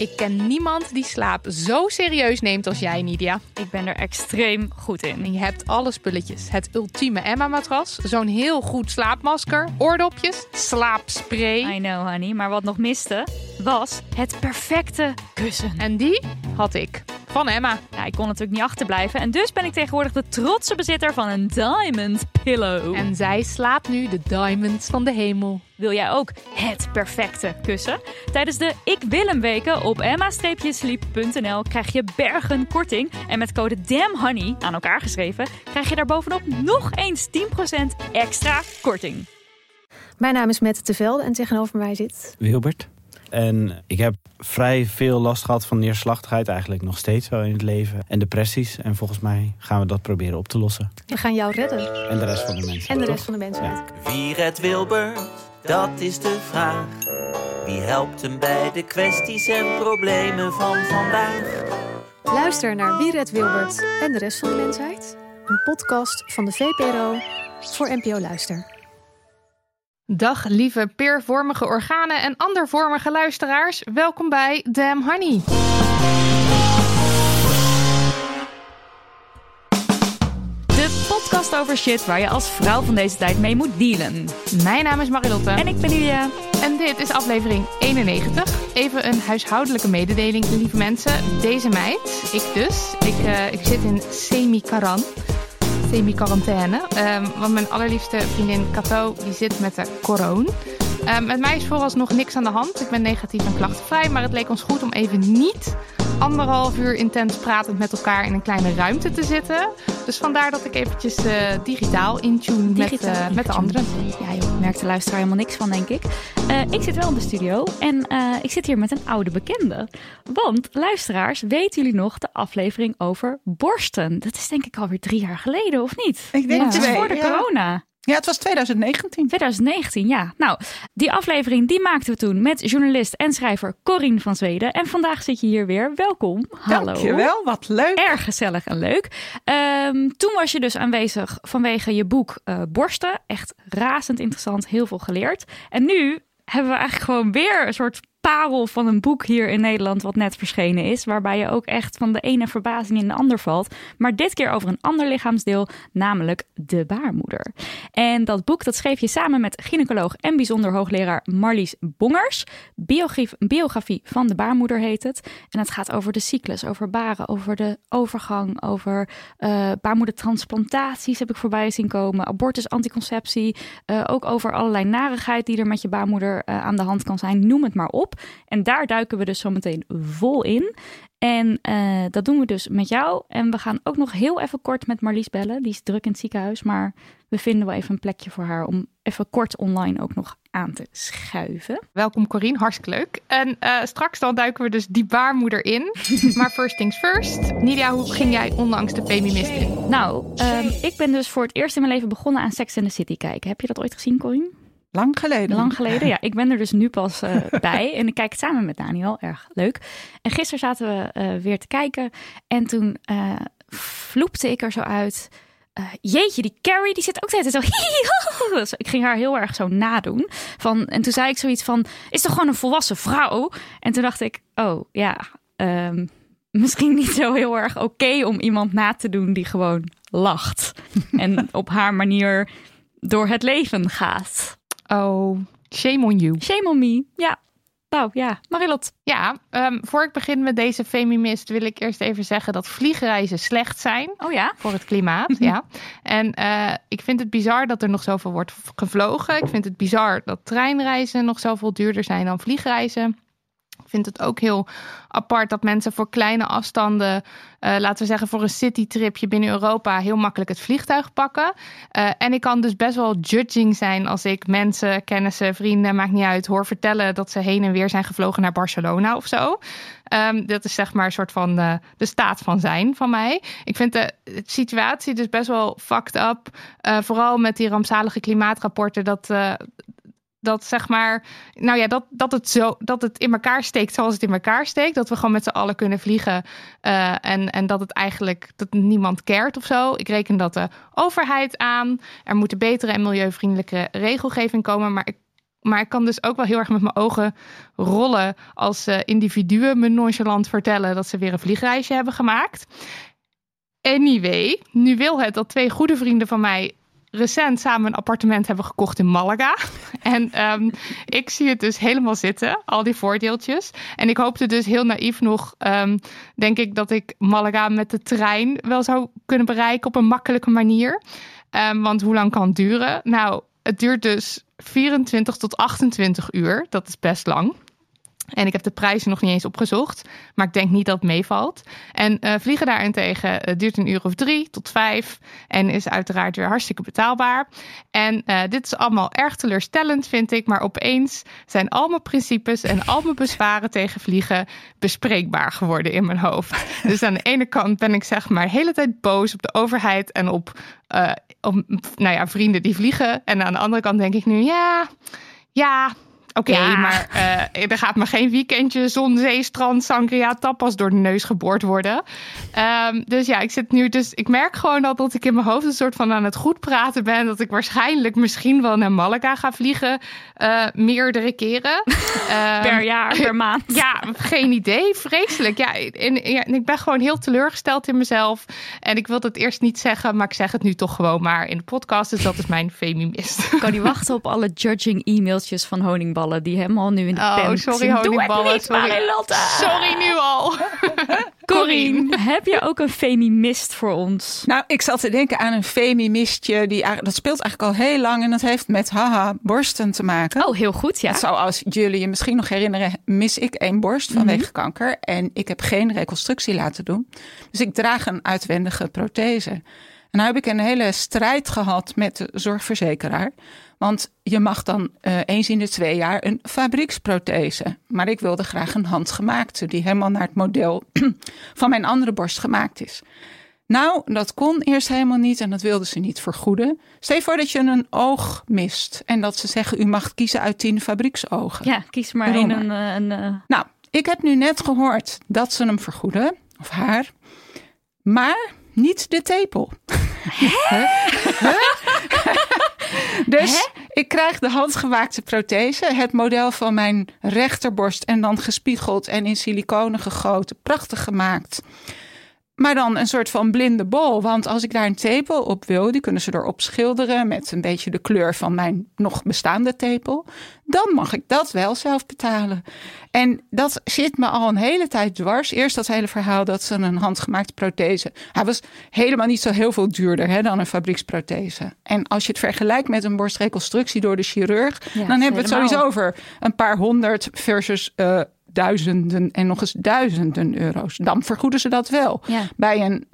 Ik ken niemand die slaap zo serieus neemt als jij, Nidia. Ik ben er extreem goed in. En je hebt alle spulletjes. Het ultieme Emma-matras, zo'n heel goed slaapmasker, oordopjes, slaapspray. I know, honey. Maar wat nog miste, was het perfecte kussen. En die had ik. Van Emma. Ja, ik kon natuurlijk niet achterblijven. En dus ben ik tegenwoordig de trotse bezitter van een Diamond Pillow. En zij slaapt nu de diamonds van de hemel. Wil jij ook het perfecte kussen? Tijdens de Ik Wil Hem weken op emma-sleep.nl krijg je bergen korting. En met code DAMNHONEY, aan elkaar geschreven, krijg je daar bovenop nog eens 10% extra korting. Mijn naam is Mette te Velde en tegenover mij zit Wilbert. En ik heb vrij veel last gehad van neerslachtigheid, eigenlijk nog steeds wel in het leven. En depressies. En volgens mij gaan we dat proberen op te lossen. We gaan jou redden. En de rest van de mensen. En de rest van de mensheid. Ja. Wie redt Wilbert? Dat is de vraag. Wie helpt hem bij de kwesties en problemen van vandaag? Luister naar Wie redt Wilbert en de rest van de mensheid? Een podcast van de VPRO voor NPO Luister. Dag lieve peervormige organen en andervormige luisteraars. Welkom bij Damn Honey. De podcast over shit waar je als vrouw van deze tijd mee moet dealen. Mijn naam is Marilotte. En ik ben Julia. En dit is aflevering 91. Even een huishoudelijke mededeling, lieve mensen. Deze meid, ik dus, ik zit in semi-quarantaine. Want mijn allerliefste vriendin Cato, die zit met de corona. Met mij is vooralsnog niks aan de hand. Ik ben negatief en klachtenvrij. Maar het leek ons goed om even niet 1,5 uur intens pratend met elkaar in een kleine ruimte te zitten. Dus vandaar dat ik eventjes digitaal intune met de anderen. Ja joh, merkt de luisteraar helemaal niks van, denk ik. Ik zit wel in de studio en ik zit hier met een oude bekende. Want, luisteraars, weten jullie nog de aflevering over borsten? Dat is denk ik alweer 3 jaar geleden, of niet? Ik denk Het is voor de corona. Ja, het was 2019. 2019, ja. Nou, die aflevering die maakten we toen met journalist en schrijver Corine van Zweden. En vandaag zit je hier weer. Welkom. Hallo. Dankjewel, wat leuk. Erg gezellig en leuk. Toen was je dus aanwezig vanwege je boek Borsten. Echt razend interessant, heel veel geleerd. En nu hebben we eigenlijk gewoon weer een soort parel van een boek hier in Nederland wat net verschenen is. Waarbij je ook echt van de ene verbazing in de ander valt. Maar dit keer over een ander lichaamsdeel, namelijk de baarmoeder. En dat boek dat schreef je samen met gynaecoloog en bijzonder hoogleraar Marlies Bongers. Biografie van de baarmoeder heet het. En het gaat over de cyclus, over baren, over de overgang, over baarmoedertransplantaties heb ik voorbij zien komen. Abortus, anticonceptie. Ook over allerlei narigheid die er met je baarmoeder aan de hand kan zijn. Noem het maar op. En daar duiken we dus zo meteen vol in. En dat doen we dus met jou. En we gaan ook nog heel even kort met Marlies bellen. Die is druk in het ziekenhuis. Maar we vinden wel even een plekje voor haar om even kort online ook nog aan te schuiven. Welkom Corine, hartstikke leuk. En straks dan duiken we dus die baarmoeder in. Maar first things first. Nidia, hoe ging jij onlangs de Femimist in? Nou, ik ben dus voor het eerst in mijn leven begonnen aan Sex and the City kijken. Heb je dat ooit gezien, Corine? Lang geleden, ja. Ik ben er dus nu pas bij. En ik kijk het samen met Daniel. Erg leuk. En gisteren zaten we weer te kijken. En toen vloepte ik er zo uit. Jeetje, die Carrie, die zit ook de hele tijd zo. Ik ging haar heel erg zo nadoen. En toen zei ik zoiets van, is toch gewoon een volwassen vrouw? En toen dacht ik, oh ja, misschien niet zo heel erg oké om iemand na te doen die gewoon lacht. En op haar manier door het leven gaat. Oh, shame on you. Shame on me, ja. Nou ja, Marilot. Ja, voor ik begin met deze Femimist wil ik eerst even zeggen dat vliegreizen slecht zijn. Oh ja? Voor het klimaat, ja. En ik vind het bizar dat er nog zoveel wordt gevlogen. Ik vind het bizar dat treinreizen nog zoveel duurder zijn dan vliegreizen. Ik vind het ook heel apart dat mensen voor kleine afstanden, laten we zeggen voor een citytripje binnen Europa, heel makkelijk het vliegtuig pakken. En ik kan dus best wel judging zijn als ik mensen, kennissen, vrienden, maakt niet uit, hoor vertellen dat ze heen en weer zijn gevlogen naar Barcelona of zo. Dat is zeg maar een soort van de staat van zijn van mij. Ik vind de situatie dus best wel fucked up. Vooral met die rampzalige klimaatrapporten dat zeg maar, nou ja, dat het in elkaar steekt zoals het in elkaar steekt. Dat we gewoon met z'n allen kunnen vliegen. En dat het eigenlijk, dat niemand cared of zo. Ik reken dat de overheid aan. Er moet een betere en milieuvriendelijke regelgeving komen. Maar Maar ik kan dus ook wel heel erg met mijn ogen rollen als individuen me nonchalant vertellen dat ze weer een vliegreisje hebben gemaakt. Anyway, nu wil het dat 2 goede vrienden van mij recent samen een appartement hebben gekocht in Malaga. En ik zie het dus helemaal zitten, al die voordeeltjes. En ik hoopte dus heel naïef nog, denk ik, dat ik Malaga met de trein wel zou kunnen bereiken op een makkelijke manier. Want hoe lang kan het duren? Nou, het duurt dus 24 tot 28 uur. Dat is best lang. En ik heb de prijzen nog niet eens opgezocht. Maar ik denk niet dat het meevalt. En vliegen daarentegen duurt een uur of 3 tot 5. En is uiteraard weer hartstikke betaalbaar. En dit is allemaal erg teleurstellend, vind ik. Maar opeens zijn al mijn principes en al mijn bezwaren tegen vliegen bespreekbaar geworden in mijn hoofd. Dus aan de ene kant ben ik zeg maar de hele tijd boos op de overheid en op vrienden die vliegen. En aan de andere kant denk ik nu, Oké, maar er gaat me geen weekendje zon, zee, strand, sangria, tapas door de neus geboord worden. Dus ja, ik merk gewoon al dat ik in mijn hoofd een soort van aan het goed praten ben. Dat ik waarschijnlijk misschien wel naar Malaga ga vliegen. Meerdere keren. Per jaar, per maand. Ja, geen idee. Vreselijk. Ja, en ik ben gewoon heel teleurgesteld in mezelf. En ik wilde het eerst niet zeggen, maar ik zeg het nu toch gewoon maar in de podcast. Dus dat is mijn femimist. Ik kan niet wachten op alle judging e-mailtjes van Honingballen die helemaal nu in de pen sorry honingballen. Sorry nu al. Corine, heb je ook een femimist voor ons? Nou, ik zat te denken aan een femimistje. Dat speelt eigenlijk al heel lang en dat heeft met borsten te maken. Oh, heel goed, ja. Zoals jullie je misschien nog herinneren, mis ik 1 borst vanwege kanker. En ik heb geen reconstructie laten doen. Dus ik draag een uitwendige prothese. En nou heb ik een hele strijd gehad met de zorgverzekeraar. Want je mag dan eens in de 2 jaar een fabrieksprothese. Maar ik wilde graag een handgemaakte die helemaal naar het model van mijn andere borst gemaakt is. Nou, dat kon eerst helemaal niet en dat wilden ze niet vergoeden. Stel je voor dat je een oog mist en dat ze zeggen u mag kiezen uit 10 fabrieksogen. Ja, kies maar één. Nou, ik heb nu net gehoord dat ze hem vergoeden, of haar, maar niet de tepel. Hè? Dus ik krijg de handgemaakte prothese, het model van mijn rechterborst en dan gespiegeld en in siliconen gegoten, prachtig gemaakt. Maar dan een soort van blinde bol, want als ik daar een tepel op wil, die kunnen ze erop schilderen met een beetje de kleur van mijn nog bestaande tepel. Dan mag ik dat wel zelf betalen. En dat zit me al een hele tijd dwars. Eerst dat hele verhaal dat ze een handgemaakte prothese. Hij was helemaal niet zo heel veel duurder dan een fabrieksprothese. En als je het vergelijkt met een borstreconstructie door de chirurg, dan hebben we het sowieso over een paar honderd versus duizenden en nog eens duizenden euro's. Dan vergoeden ze dat wel. Ja. Bij een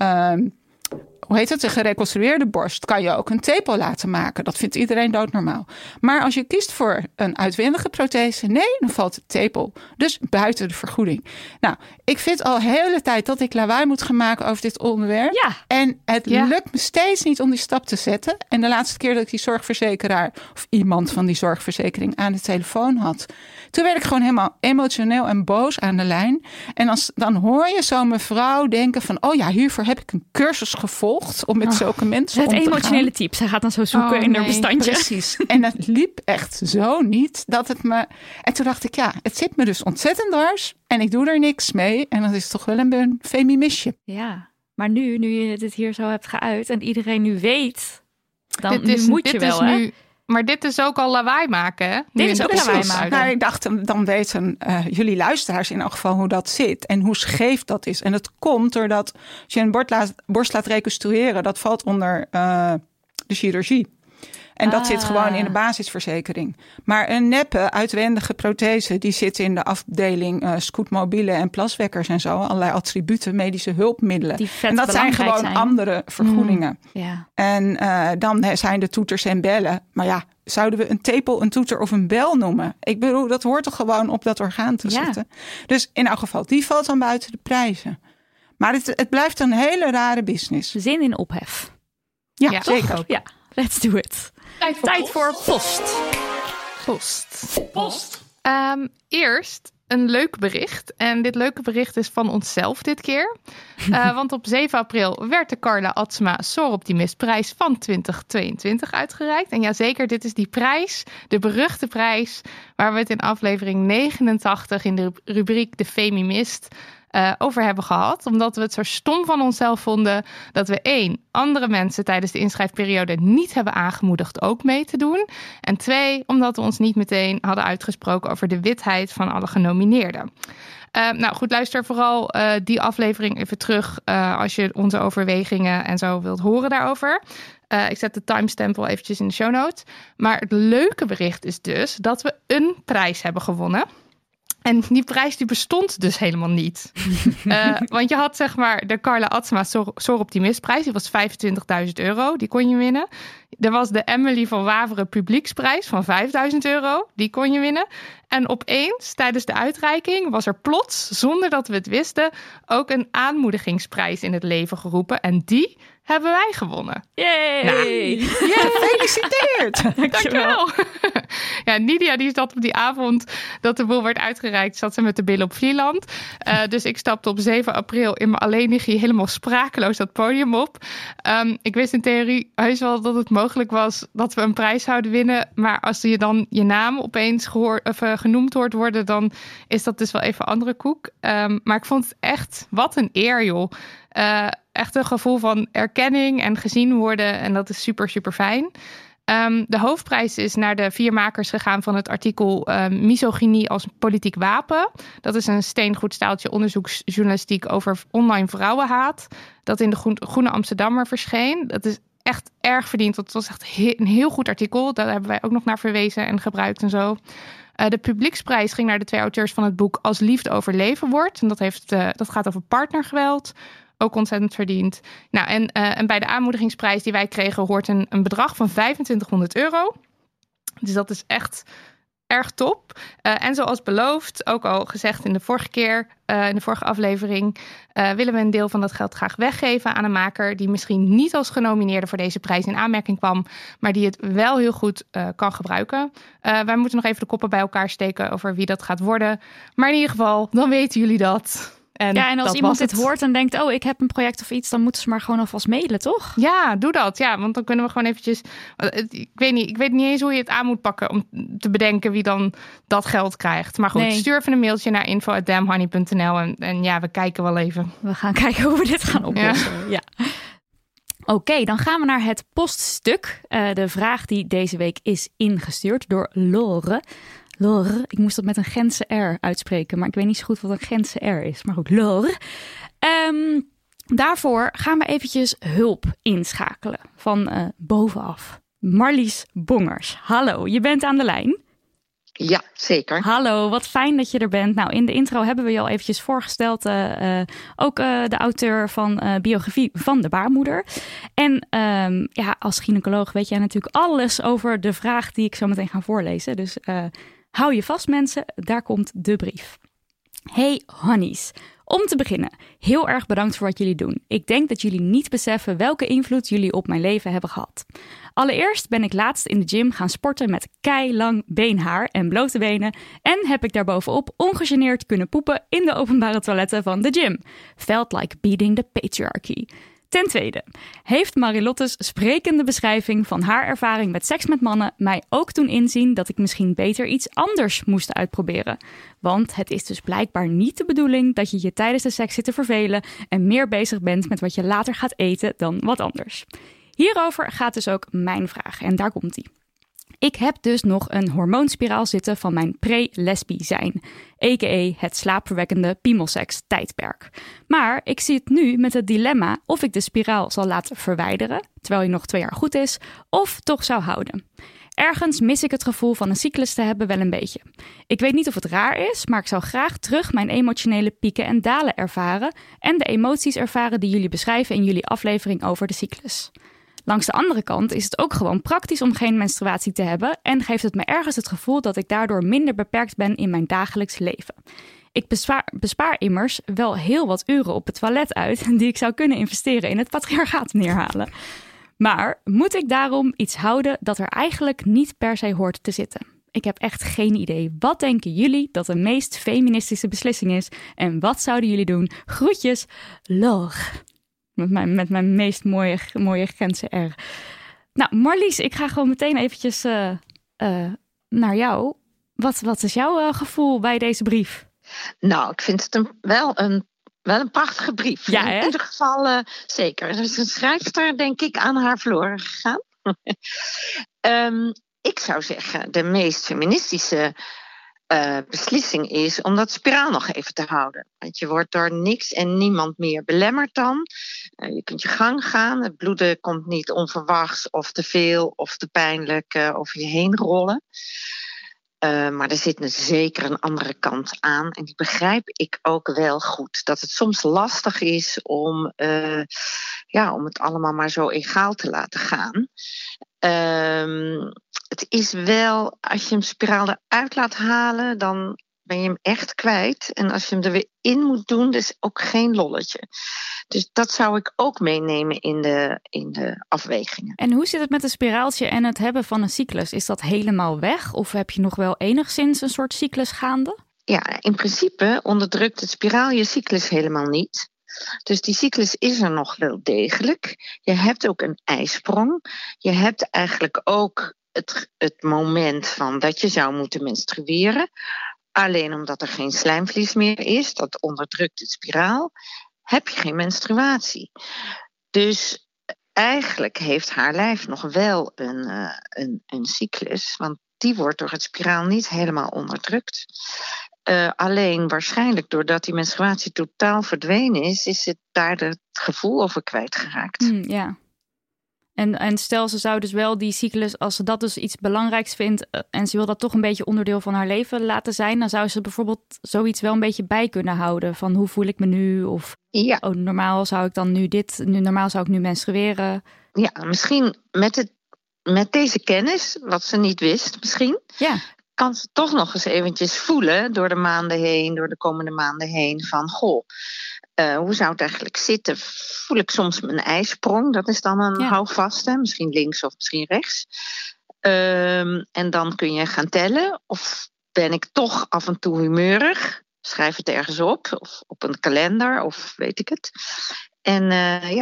een gereconstrueerde borst kan je ook een tepel laten maken. Dat vindt iedereen doodnormaal. Maar als je kiest voor een uitwendige prothese, nee, dan valt de tepel dus buiten de vergoeding. Nou, ik vind al de hele tijd dat ik lawaai moet gaan maken over dit onderwerp. Ja. En het lukt me steeds niet om die stap te zetten. En de laatste keer dat ik die zorgverzekeraar of iemand van die zorgverzekering aan de telefoon had, toen werd ik gewoon helemaal emotioneel en boos aan de lijn. En dan hoor je zo'n mevrouw denken van, oh ja, hiervoor heb ik een cursus gevolgd om met zulke mensen om te gaan. Het emotionele type. Zij gaat dan zo zoeken in haar bestandje. Precies. En het liep echt zo niet dat het me... En toen dacht ik, ja, het zit me dus ontzettend dwars en ik doe er niks mee. En dat is toch wel een femimistje. Ja, maar nu je dit hier zo hebt geuit en iedereen nu weet, dan moet je wel, hè? Maar dit is ook al lawaai maken, hè? Dit is ook lawaai maken. Nou, ik dacht, dan weten jullie luisteraars in elk geval hoe dat zit. En hoe scheef dat is. En dat komt doordat als je een borst laat reconstrueren, dat valt onder de chirurgie. En dat zit gewoon in de basisverzekering. Maar een neppe, uitwendige prothese, die zit in de afdeling scootmobielen en plaswekkers en zo. Allerlei attributen, medische hulpmiddelen. En dat zijn gewoon andere vergoedingen. Ja. En dan zijn de toeters en bellen. Maar ja, zouden we een tepel, een toeter of een bel noemen? Ik bedoel, dat hoort toch gewoon op dat orgaan te zitten. Dus in elk geval, die valt dan buiten de prijzen. Maar het blijft een hele rare business. Zin in ophef. Ja, zeker. Ja, let's do it. Tijd voor post. Eerst een leuk bericht. En dit leuke bericht is van onszelf dit keer. Want op 7 april werd de Carla Atsma Soaroptimistprijs van 2022 uitgereikt. En jazeker, dit is die prijs, de beruchte prijs, waar we het in aflevering 89 in de rubriek De Femimist over hebben gehad. Omdat we het zo stom van onszelf vonden dat we 1, andere mensen tijdens de inschrijfperiode niet hebben aangemoedigd ook mee te doen. En 2, omdat we ons niet meteen hadden uitgesproken over de witheid van alle genomineerden. Nou goed, luister vooral die aflevering even terug als je onze overwegingen en zo wilt horen daarover. Ik zet de timestamp wel eventjes in de show notes. Maar het leuke bericht is dus dat we een prijs hebben gewonnen. En die prijs die bestond dus helemaal niet. Want je had zeg maar de Carla Atsma Soaroptimistprijs. Die was €25.000. Die kon je winnen. Er was de Emily van Waveren Publieksprijs van €5.000. Die kon je winnen. En opeens, tijdens de uitreiking, was er plots, zonder dat we het wisten, ook een aanmoedigingsprijs in het leven geroepen. En die hebben wij gewonnen. Yay! Nou, Gefeliciteerd! Dankjewel. Ja, Nidia die zat op die avond dat de boel werd uitgereikt, zat ze met de billen op Vlieland. Dus ik stapte op 7 april in mijn alleeniggie helemaal sprakeloos dat podium op. Ik wist in theorie heus wel dat het mogelijk was dat we een prijs zouden winnen. Maar als je dan je naam opeens genoemd hoort worden, dan is dat dus wel even andere koek. Maar ik vond het echt, wat een eer joh. Echt een gevoel van erkenning en gezien worden. En dat is super, super fijn. De hoofdprijs is naar de 4 makers gegaan van het artikel Misogynie als politiek wapen. Dat is een steengoed staaltje onderzoeksjournalistiek over online vrouwenhaat. Dat in de Groene Amsterdammer verscheen. Dat is echt erg verdiend. Dat was echt een heel goed artikel. Daar hebben wij ook nog naar verwezen en gebruikt en zo. De publieksprijs ging naar de 2 auteurs van het boek Als Liefde Overleven Wordt. En dat gaat over partnergeweld. Ook ontzettend verdiend. Nou, en bij de aanmoedigingsprijs die wij kregen hoort een bedrag van €2500. Dus dat is echt erg top. En zoals beloofd, ook al gezegd in de vorige aflevering, willen we een deel van dat geld graag weggeven aan een maker die misschien niet als genomineerde voor deze prijs in aanmerking kwam, maar die het wel heel goed kan gebruiken. Wij moeten nog even de koppen bij elkaar steken over wie dat gaat worden. Maar in ieder geval, dan weten jullie dat. En als iemand dit hoort en denkt, oh, ik heb een project of iets, dan moeten ze maar gewoon alvast mailen, toch? Ja, doe dat. Ja, want dan kunnen we gewoon eventjes. Ik weet niet eens hoe je het aan moet pakken om te bedenken wie dan dat geld krijgt. Maar goed, Stuur even een mailtje naar info@damnhoney.nl en ja, we kijken wel even. We gaan kijken hoe we dit gaan oplossen. Ja. Oké, dan gaan we naar het poststuk. De vraag die deze week is ingestuurd door Lore. Lore, ik moest dat met een Gentse R uitspreken, maar ik weet niet zo goed wat een Gentse R is. Maar goed, Lore. Daarvoor gaan we eventjes hulp inschakelen van bovenaf. Marlies Bongers, hallo, je bent aan de lijn. Ja, zeker. Hallo, wat fijn dat je er bent. Nou, in de intro hebben we je al eventjes voorgesteld. Ook de auteur van biografie van de baarmoeder. En als gynaecoloog weet jij natuurlijk alles over de vraag die ik zo meteen ga voorlezen. Dus hou je vast mensen, daar komt de brief. Hey honeys, om te beginnen, heel erg bedankt voor wat jullie doen. Ik denk dat jullie niet beseffen welke invloed jullie op mijn leven hebben gehad. Allereerst ben ik laatst in de gym gaan sporten met keilang beenhaar en blote benen en heb ik daarbovenop ongegeneerd kunnen poepen in de openbare toiletten van de gym. Felt like beating the patriarchy. Ten tweede, heeft Marilotte's sprekende beschrijving van haar ervaring met seks met mannen mij ook doen inzien dat ik misschien beter iets anders moest uitproberen. Want het is dus blijkbaar niet de bedoeling dat je je tijdens de seks zit te vervelen en meer bezig bent met wat je later gaat eten dan wat anders. Hierover gaat dus ook mijn vraag en daar komt ie. Ik heb dus nog een hormoonspiraal zitten van mijn pre-lesbi zijn, a.k.a. het slaapverwekkende piemelseks tijdperk. Maar ik zit nu met het dilemma of ik de spiraal zal laten verwijderen, terwijl hij nog 2 jaar goed is, of toch zou houden. Ergens mis ik het gevoel van een cyclus te hebben wel een beetje. Ik weet niet of het raar is, maar ik zou graag terug mijn emotionele pieken en dalen ervaren en de emoties ervaren die jullie beschrijven in jullie aflevering over de cyclus. Langs de andere kant is het ook gewoon praktisch om geen menstruatie te hebben en geeft het me ergens het gevoel dat ik daardoor minder beperkt ben in mijn dagelijks leven. Ik bespaar immers wel heel wat uren op het toilet uit die ik zou kunnen investeren in het patriarchaat neerhalen. Maar moet ik daarom iets houden dat er eigenlijk niet per se hoort te zitten? Ik heb echt geen idee. Wat denken jullie dat de meest feministische beslissing is? En wat zouden jullie doen? Groetjes, Lor. Met mijn meest mooie Gentse R. Nou, Marlies, ik ga gewoon meteen eventjes naar jou. Wat is jouw gevoel bij deze brief? Nou, ik vind het wel een prachtige brief. Ja, hè? In ieder geval zeker. Er is een schrijfster, denk ik, aan haar verloren gegaan. Ik zou zeggen, de meest feministische beslissing is om dat spiraal nog even te houden. Want je wordt door niks en niemand meer belemmerd dan. Je kunt je gang gaan. Het bloeden komt niet onverwachts of te veel of te pijnlijk over je heen rollen. Maar er zit zeker een andere kant aan. En die begrijp ik ook wel goed. Dat het soms lastig is om het allemaal maar zo egaal te laten gaan. Het is wel, als je hem spiraal eruit laat halen, dan ben je hem echt kwijt. En als je hem er weer in moet doen, dus ook geen lolletje. Dus dat zou ik ook meenemen in de afwegingen. En hoe zit het met een spiraaltje en het hebben van een cyclus? Is dat helemaal weg? Of heb je nog wel enigszins een soort cyclus gaande? Ja, in principe onderdrukt het spiraal je cyclus helemaal niet. Dus die cyclus is er nog wel degelijk. Je hebt ook een ijsprong. Je hebt eigenlijk ook het moment van dat je zou moeten menstrueren. Alleen omdat er geen slijmvlies meer is, dat onderdrukt het spiraal, heb je geen menstruatie. Dus eigenlijk heeft haar lijf nog wel een cyclus, want die wordt door het spiraal niet helemaal onderdrukt. Alleen waarschijnlijk doordat die menstruatie totaal verdwenen is het daar het gevoel over kwijtgeraakt. Ja. En stel ze zou dus wel die cyclus, als ze dat dus iets belangrijks vindt en ze wil dat toch een beetje onderdeel van haar leven laten zijn, dan zou ze bijvoorbeeld zoiets wel een beetje bij kunnen houden van hoe voel ik me nu? Of normaal zou ik dan normaal zou ik nu menstrueren. Ja, misschien met deze kennis, wat ze niet wist misschien. Ja. Kan ze toch nog eens eventjes voelen door de komende maanden heen van hoe zou het eigenlijk zitten? Voel ik soms mijn ijsprong? Dat is dan een houvast, misschien links of misschien rechts. En dan kun je gaan tellen. Of ben ik toch af en toe humeurig? Schrijf het ergens op. Of op een kalender, of weet ik het. En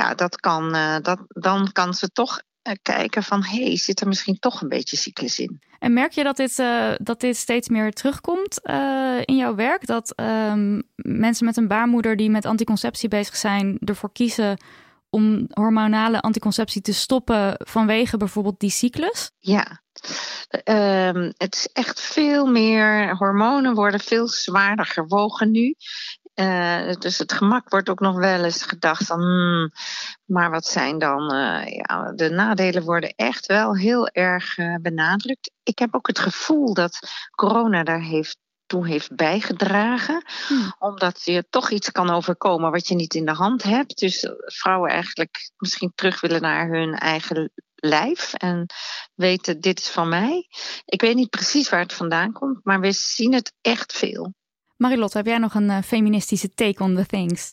dan kan ze toch kijken van, zit er misschien toch een beetje cyclus in. En merk je dat dit steeds meer terugkomt in jouw werk? Dat mensen met een baarmoeder die met anticonceptie bezig zijn ervoor kiezen om hormonale anticonceptie te stoppen vanwege bijvoorbeeld die cyclus? Ja, het is echt veel meer, hormonen worden veel zwaarder gewogen nu. Dus het gemak wordt ook nog wel eens gedacht van, maar wat zijn dan, de nadelen worden echt wel heel erg benadrukt. Ik heb ook het gevoel dat corona daar toe heeft bijgedragen. Omdat je toch iets kan overkomen wat je niet in de hand hebt. Dus vrouwen eigenlijk misschien terug willen naar hun eigen lijf en weten, dit is van mij. Ik weet niet precies waar het vandaan komt, maar we zien het echt veel. Marilotte, heb jij nog een feministische take on the things?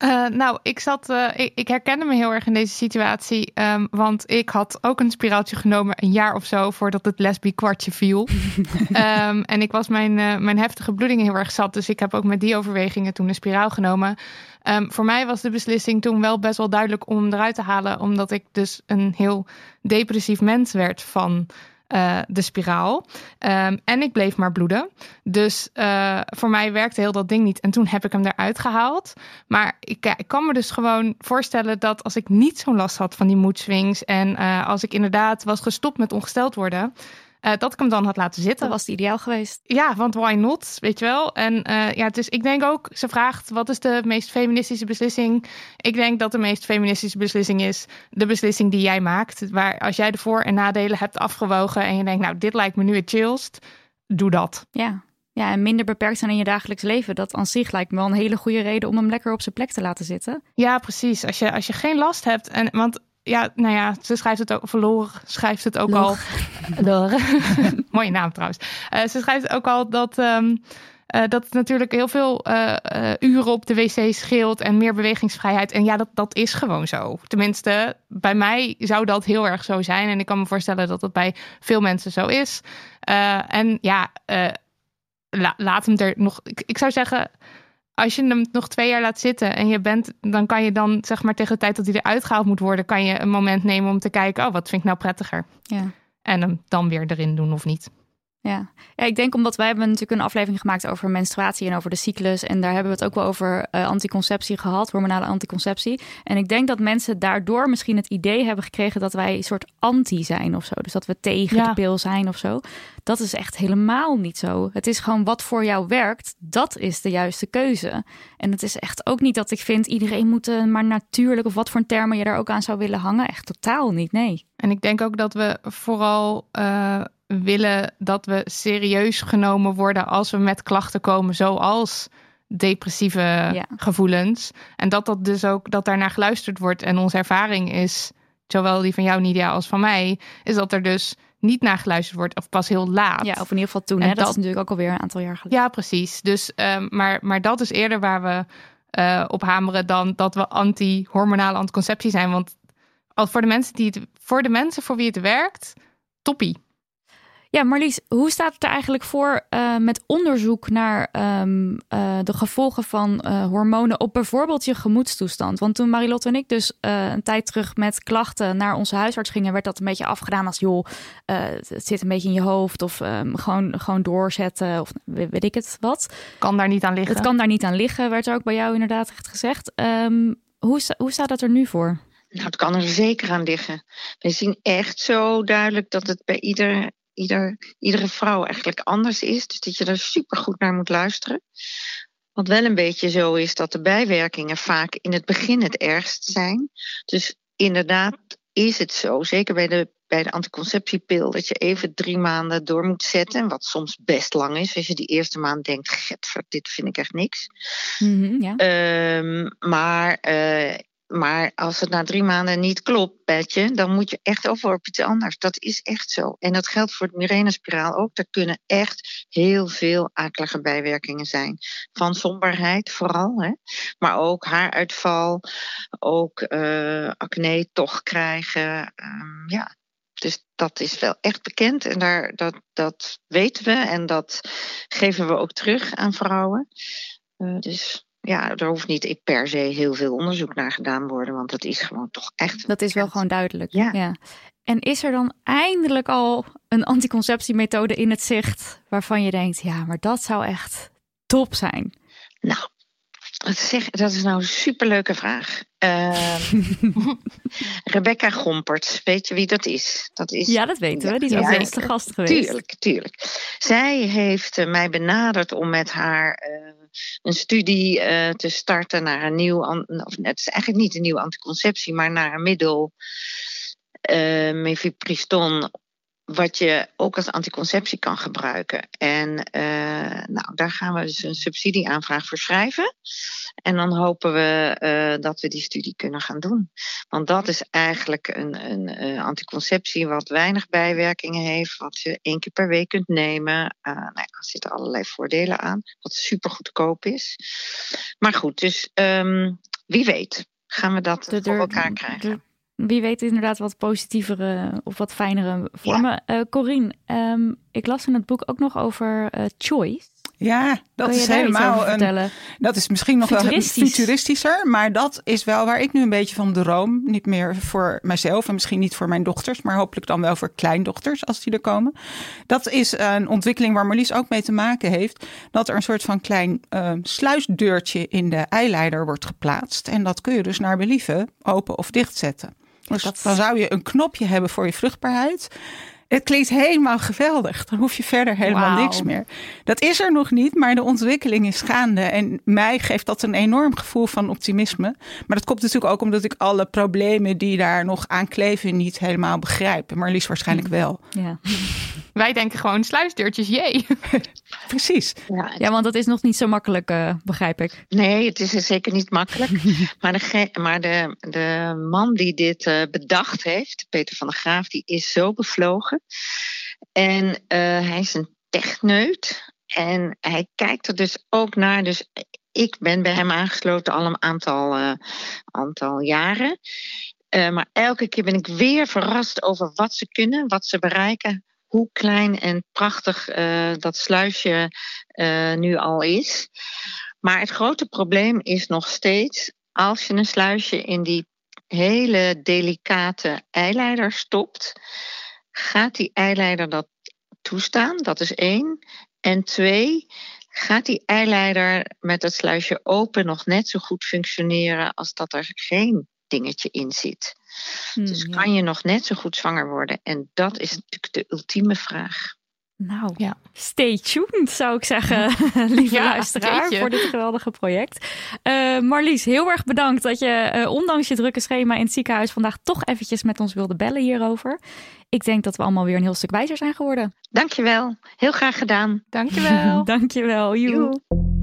Ik herkende me heel erg in deze situatie. Want ik had ook een spiraaltje genomen een jaar of zo voordat het lesbisch kwartje viel. En ik was mijn heftige bloedingen heel erg zat. Dus ik heb ook met die overwegingen toen een spiraal genomen. Voor mij was de beslissing toen wel best wel duidelijk om hem eruit te halen. Omdat ik dus een heel depressief mens werd van de spiraal. En ik bleef maar bloeden. Dus voor mij werkte heel dat ding niet. En toen heb ik hem eruit gehaald. Maar ik kan me dus gewoon voorstellen dat als ik niet zo'n last had van die mood swings en als ik inderdaad was gestopt met ongesteld worden, dat ik hem dan had laten zitten. Dat was het ideaal geweest. Ja, want why not, weet je wel? En dus ik denk ook, ze vraagt, wat is de meest feministische beslissing? Ik denk dat de meest feministische beslissing is de beslissing die jij maakt. Waar als jij de voor- en nadelen hebt afgewogen en je denkt, nou, dit lijkt me nu het chillst, doe dat. Ja, en minder beperkt zijn in je dagelijks leven. Dat aan zich lijkt me wel een hele goede reden om hem lekker op zijn plek te laten zitten. Ja, precies. Als je geen last hebt, ze schrijft het ook, verloren schrijft het ook al. Mooie naam trouwens. Ze schrijft ook al dat dat het natuurlijk heel veel uren op de wc scheelt en meer bewegingsvrijheid. En ja, dat is gewoon zo. Tenminste, bij mij zou dat heel erg zo zijn. En ik kan me voorstellen dat dat bij veel mensen zo is. Laat hem er nog... Ik zou zeggen, als je hem nog 2 jaar laat zitten en dan kan je dan, zeg maar, tegen de tijd dat hij eruit gehaald moet worden, kan je een moment nemen om te kijken, wat vind ik nou prettiger? Ja. En hem dan weer erin doen of niet. Ja, ik denk omdat wij hebben natuurlijk een aflevering gemaakt over menstruatie en over de cyclus. En daar hebben we het ook wel over anticonceptie gehad, hormonale anticonceptie. En ik denk dat mensen daardoor misschien het idee hebben gekregen dat wij een soort anti zijn of zo. Dus dat we tegen de pil zijn of zo. Dat is echt helemaal niet zo. Het is gewoon wat voor jou werkt, dat is de juiste keuze. En het is echt ook niet dat ik vind iedereen moet maar natuurlijk, of wat voor termen je daar ook aan zou willen hangen. Echt totaal niet, nee. En ik denk ook dat we vooral willen dat we serieus genomen worden als we met klachten komen zoals depressieve gevoelens. En dat dus ook, dat daarnaar geluisterd wordt. En onze ervaring is, zowel die van jou, Nidia, als van mij, is dat er dus niet naar geluisterd wordt of pas heel laat. Ja, of in ieder geval toen. Dat is natuurlijk ook alweer een aantal jaar geleden. Ja, precies. Dus, maar dat is eerder waar we op hameren dan dat we hormonale anticonceptie zijn. Want voor de mensen voor wie het werkt, toppie. Ja, Marlies, hoe staat het er eigenlijk voor met onderzoek naar de gevolgen van hormonen op bijvoorbeeld je gemoedstoestand? Want toen Marilotte en ik dus een tijd terug met klachten naar onze huisarts gingen, werd dat een beetje afgedaan als, het zit een beetje in je hoofd of gewoon doorzetten of weet ik het wat. Kan daar niet aan liggen. Het kan daar niet aan liggen, werd er ook bij jou inderdaad echt gezegd. Hoe staat dat er nu voor? Nou, het kan er zeker aan liggen. We zien echt zo duidelijk dat het bij iedere vrouw eigenlijk anders is. Dus dat je er supergoed naar moet luisteren. Wat wel een beetje zo is dat de bijwerkingen vaak in het begin het ergst zijn. Dus inderdaad is het zo, zeker bij de anticonceptiepil, dat je even 3 maanden door moet zetten. Wat soms best lang is. Als je die eerste maand denkt, getver, dit vind ik echt niks. Mm-hmm, ja. Maar als het na 3 maanden niet klopt, Betje, dan moet je echt over op iets anders. Dat is echt zo. En dat geldt voor het Mirena-spiraal ook. Daar kunnen echt heel veel akelige bijwerkingen zijn. Van somberheid vooral, hè? Maar ook haaruitval, ook acne toch krijgen. Dus dat is wel echt bekend. En dat weten we en dat geven we ook terug aan vrouwen. Dus ja, er hoeft niet per se heel veel onderzoek naar gedaan worden, want dat is gewoon toch echt... Dat is wel gewoon duidelijk. Ja. En is er dan eindelijk al een anticonceptiemethode in het zicht waarvan je denkt, ja, maar dat zou echt top zijn? Nou, dat is nou een superleuke vraag. Rebecca Gomperts, weet je wie dat is? Ja, dat weten we. Die is ook wel eens te gast geweest. Tuurlijk. Zij heeft mij benaderd om met haar een studie te starten naar een nieuw... het is eigenlijk niet een nieuwe anticonceptie, maar naar een middel, mifepriston, wat je ook als anticonceptie kan gebruiken. En daar gaan we dus een subsidieaanvraag voor schrijven. En dan hopen we dat we die studie kunnen gaan doen. Want dat is eigenlijk een anticonceptie wat weinig bijwerkingen heeft. Wat je 1 keer per week kunt nemen. Er zitten allerlei voordelen aan. Wat super goedkoop is. Maar goed, dus wie weet gaan we dat voor elkaar krijgen. Wie weet inderdaad wat positievere of wat fijnere vormen. Ja. Corine, ik las in het boek ook nog over choice. Ja, dat is helemaal dat is misschien nog wel futuristischer, maar dat is wel waar ik nu een beetje van droom. Niet meer voor mijzelf en misschien niet voor mijn dochters, maar hopelijk dan wel voor kleindochters als die er komen. Dat is een ontwikkeling waar Marlies ook mee te maken heeft. Dat er een soort van klein sluisdeurtje in de eileider wordt geplaatst. En dat kun je dus naar believen open of dicht zetten. Dus dan zou je een knopje hebben voor je vruchtbaarheid. Het klinkt helemaal geweldig. Dan hoef je verder helemaal niks meer. Dat is er nog niet, maar de ontwikkeling is gaande. En mij geeft dat een enorm gevoel van optimisme. Maar dat komt natuurlijk ook omdat ik alle problemen die daar nog aan kleven niet helemaal begrijp. Maar Lies waarschijnlijk wel. Ja. Wij denken gewoon sluisdeurtjes, jee. Precies. Ja, want dat is nog niet zo makkelijk, begrijp ik. Nee, het is zeker niet makkelijk. Maar de man die dit bedacht heeft, Peter van der Graaf, die is zo bevlogen. En hij is een techneut. En hij kijkt er dus ook naar. Dus ik ben bij hem aangesloten al een aantal jaren. Maar elke keer ben ik weer verrast over wat ze kunnen, wat ze bereiken. Hoe klein en prachtig dat sluisje nu al is. Maar het grote probleem is nog steeds, als je een sluisje in die hele delicate eileider stopt, gaat die eileider dat toestaan? Dat is 1. En 2, gaat die eileider met het sluisje open nog net zo goed functioneren als dat er geen dingetje in zit? Dus kan je nog net zo goed zwanger worden? En dat is natuurlijk de ultieme vraag. Nou, stay tuned zou ik zeggen, lieve luisteraar, voor dit geweldige project. Marlies, heel erg bedankt dat je ondanks je drukke schema in het ziekenhuis vandaag toch eventjes met ons wilde bellen hierover. Ik denk dat we allemaal weer een heel stuk wijzer zijn geworden. Dankjewel, heel graag gedaan. Dankjewel. Dankjewel, joe.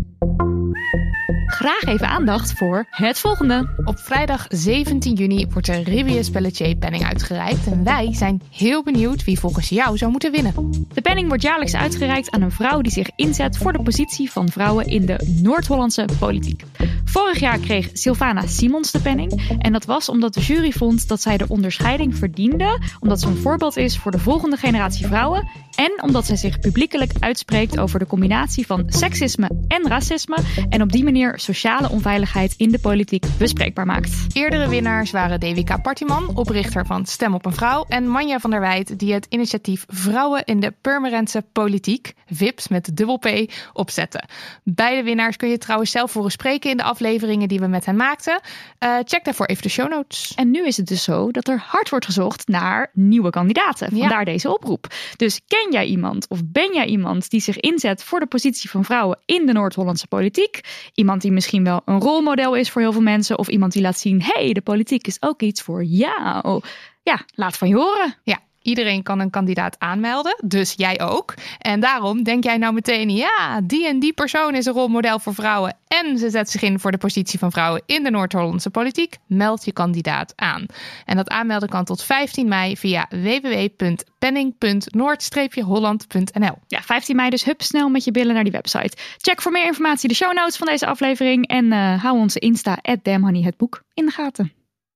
Graag even aandacht voor het volgende. Op vrijdag 17 juni wordt de Ribius Pelletier Penning uitgereikt. En wij zijn heel benieuwd wie volgens jou zou moeten winnen. De penning wordt jaarlijks uitgereikt aan een vrouw die zich inzet voor de positie van vrouwen in de Noord-Hollandse politiek. Vorig jaar kreeg Sylvana Simons de penning. En dat was omdat de jury vond dat zij de onderscheiding verdiende, omdat ze een voorbeeld is voor de volgende generatie vrouwen. En omdat zij zich publiekelijk uitspreekt over de combinatie van seksisme en racisme. En op die manier sociale onveiligheid in de politiek bespreekbaar maakt. Eerdere winnaars waren Devika Partiman, oprichter van Stem op een Vrouw, en Manja van der Wijt, die het initiatief Vrouwen in de Purmerendse Politiek, VIPS met dubbel P, opzetten. Beide winnaars kun je trouwens zelf horen spreken in de afleveringen die we met hen maakten. Check daarvoor even de show notes. En nu is het dus zo dat er hard wordt gezocht naar nieuwe kandidaten. Vandaar deze oproep. Dus ken jij iemand of ben jij iemand die zich inzet voor de positie van vrouwen in de Noord-Hollandse politiek? Iemand die misschien wel een rolmodel is voor heel veel mensen, of iemand die laat zien, hey, de politiek is ook iets voor jou. Ja, laat van je horen. Ja, iedereen kan een kandidaat aanmelden, dus jij ook. En daarom denk jij nou meteen, ja, die en die persoon is een rolmodel voor vrouwen en ze zet zich in voor de positie van vrouwen in de Noord-Hollandse politiek. Meld je kandidaat aan. En dat aanmelden kan tot 15 mei via www.penning.noord-holland.nl. Ja, 15 mei dus snel met je billen naar die website. Check voor meer informatie de show notes van deze aflevering en hou onze Insta @damhoney_het-boek in de gaten.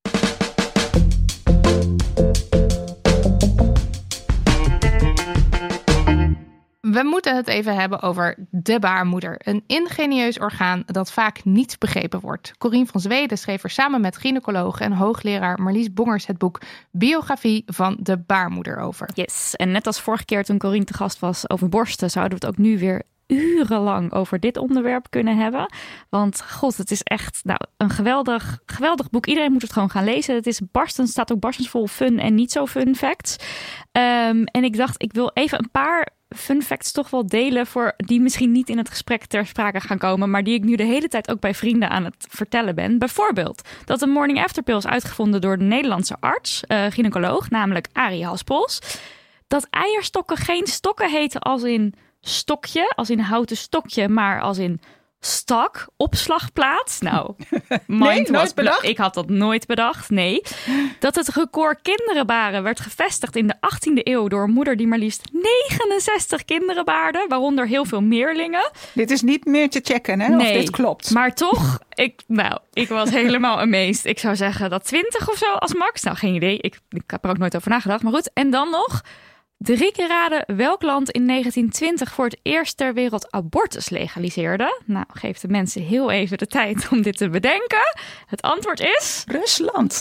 We moeten het even hebben over de baarmoeder. Een ingenieus orgaan dat vaak niet begrepen wordt. Corien van Zweden schreef er samen met gynaecoloog en hoogleraar Marlies Bongers het boek Biografie van de baarmoeder over. Yes, en net als vorige keer toen Corien te gast was over borsten, zouden we het ook nu weer urenlang over dit onderwerp kunnen hebben. Want god, het is echt een geweldig boek. Iedereen moet het gewoon gaan lezen. Het staat ook barstens vol fun en niet zo fun facts. En ik dacht, ik wil even een paar fun facts toch wel delen voor die misschien niet in het gesprek ter sprake gaan komen, maar die ik nu de hele tijd ook bij vrienden aan het vertellen ben. Bijvoorbeeld dat de morning after pill is uitgevonden door de Nederlandse arts, gynaecoloog, namelijk Arie Haspols. Dat eierstokken geen stokken heten als in stokje, als in houten stokje, maar als in stak, opslagplaats. Nou, nooit bedacht? Ik had dat nooit bedacht, nee. Dat het record kinderen baren werd gevestigd in de 18e eeuw door een moeder die maar liefst 69 kinderen baarde, waaronder heel veel meerlingen. Dit is niet meer te checken, hè? Nee, of dit klopt. Maar toch, ik was helemaal amazed. Ik zou zeggen dat 20 of zo als max. Nou, geen idee. Ik heb er ook nooit over nagedacht. Maar goed, en dan nog 3 keer raden welk land in 1920 voor het eerst ter wereld abortus legaliseerde. Nou, geef de mensen heel even de tijd om dit te bedenken. Het antwoord is Rusland.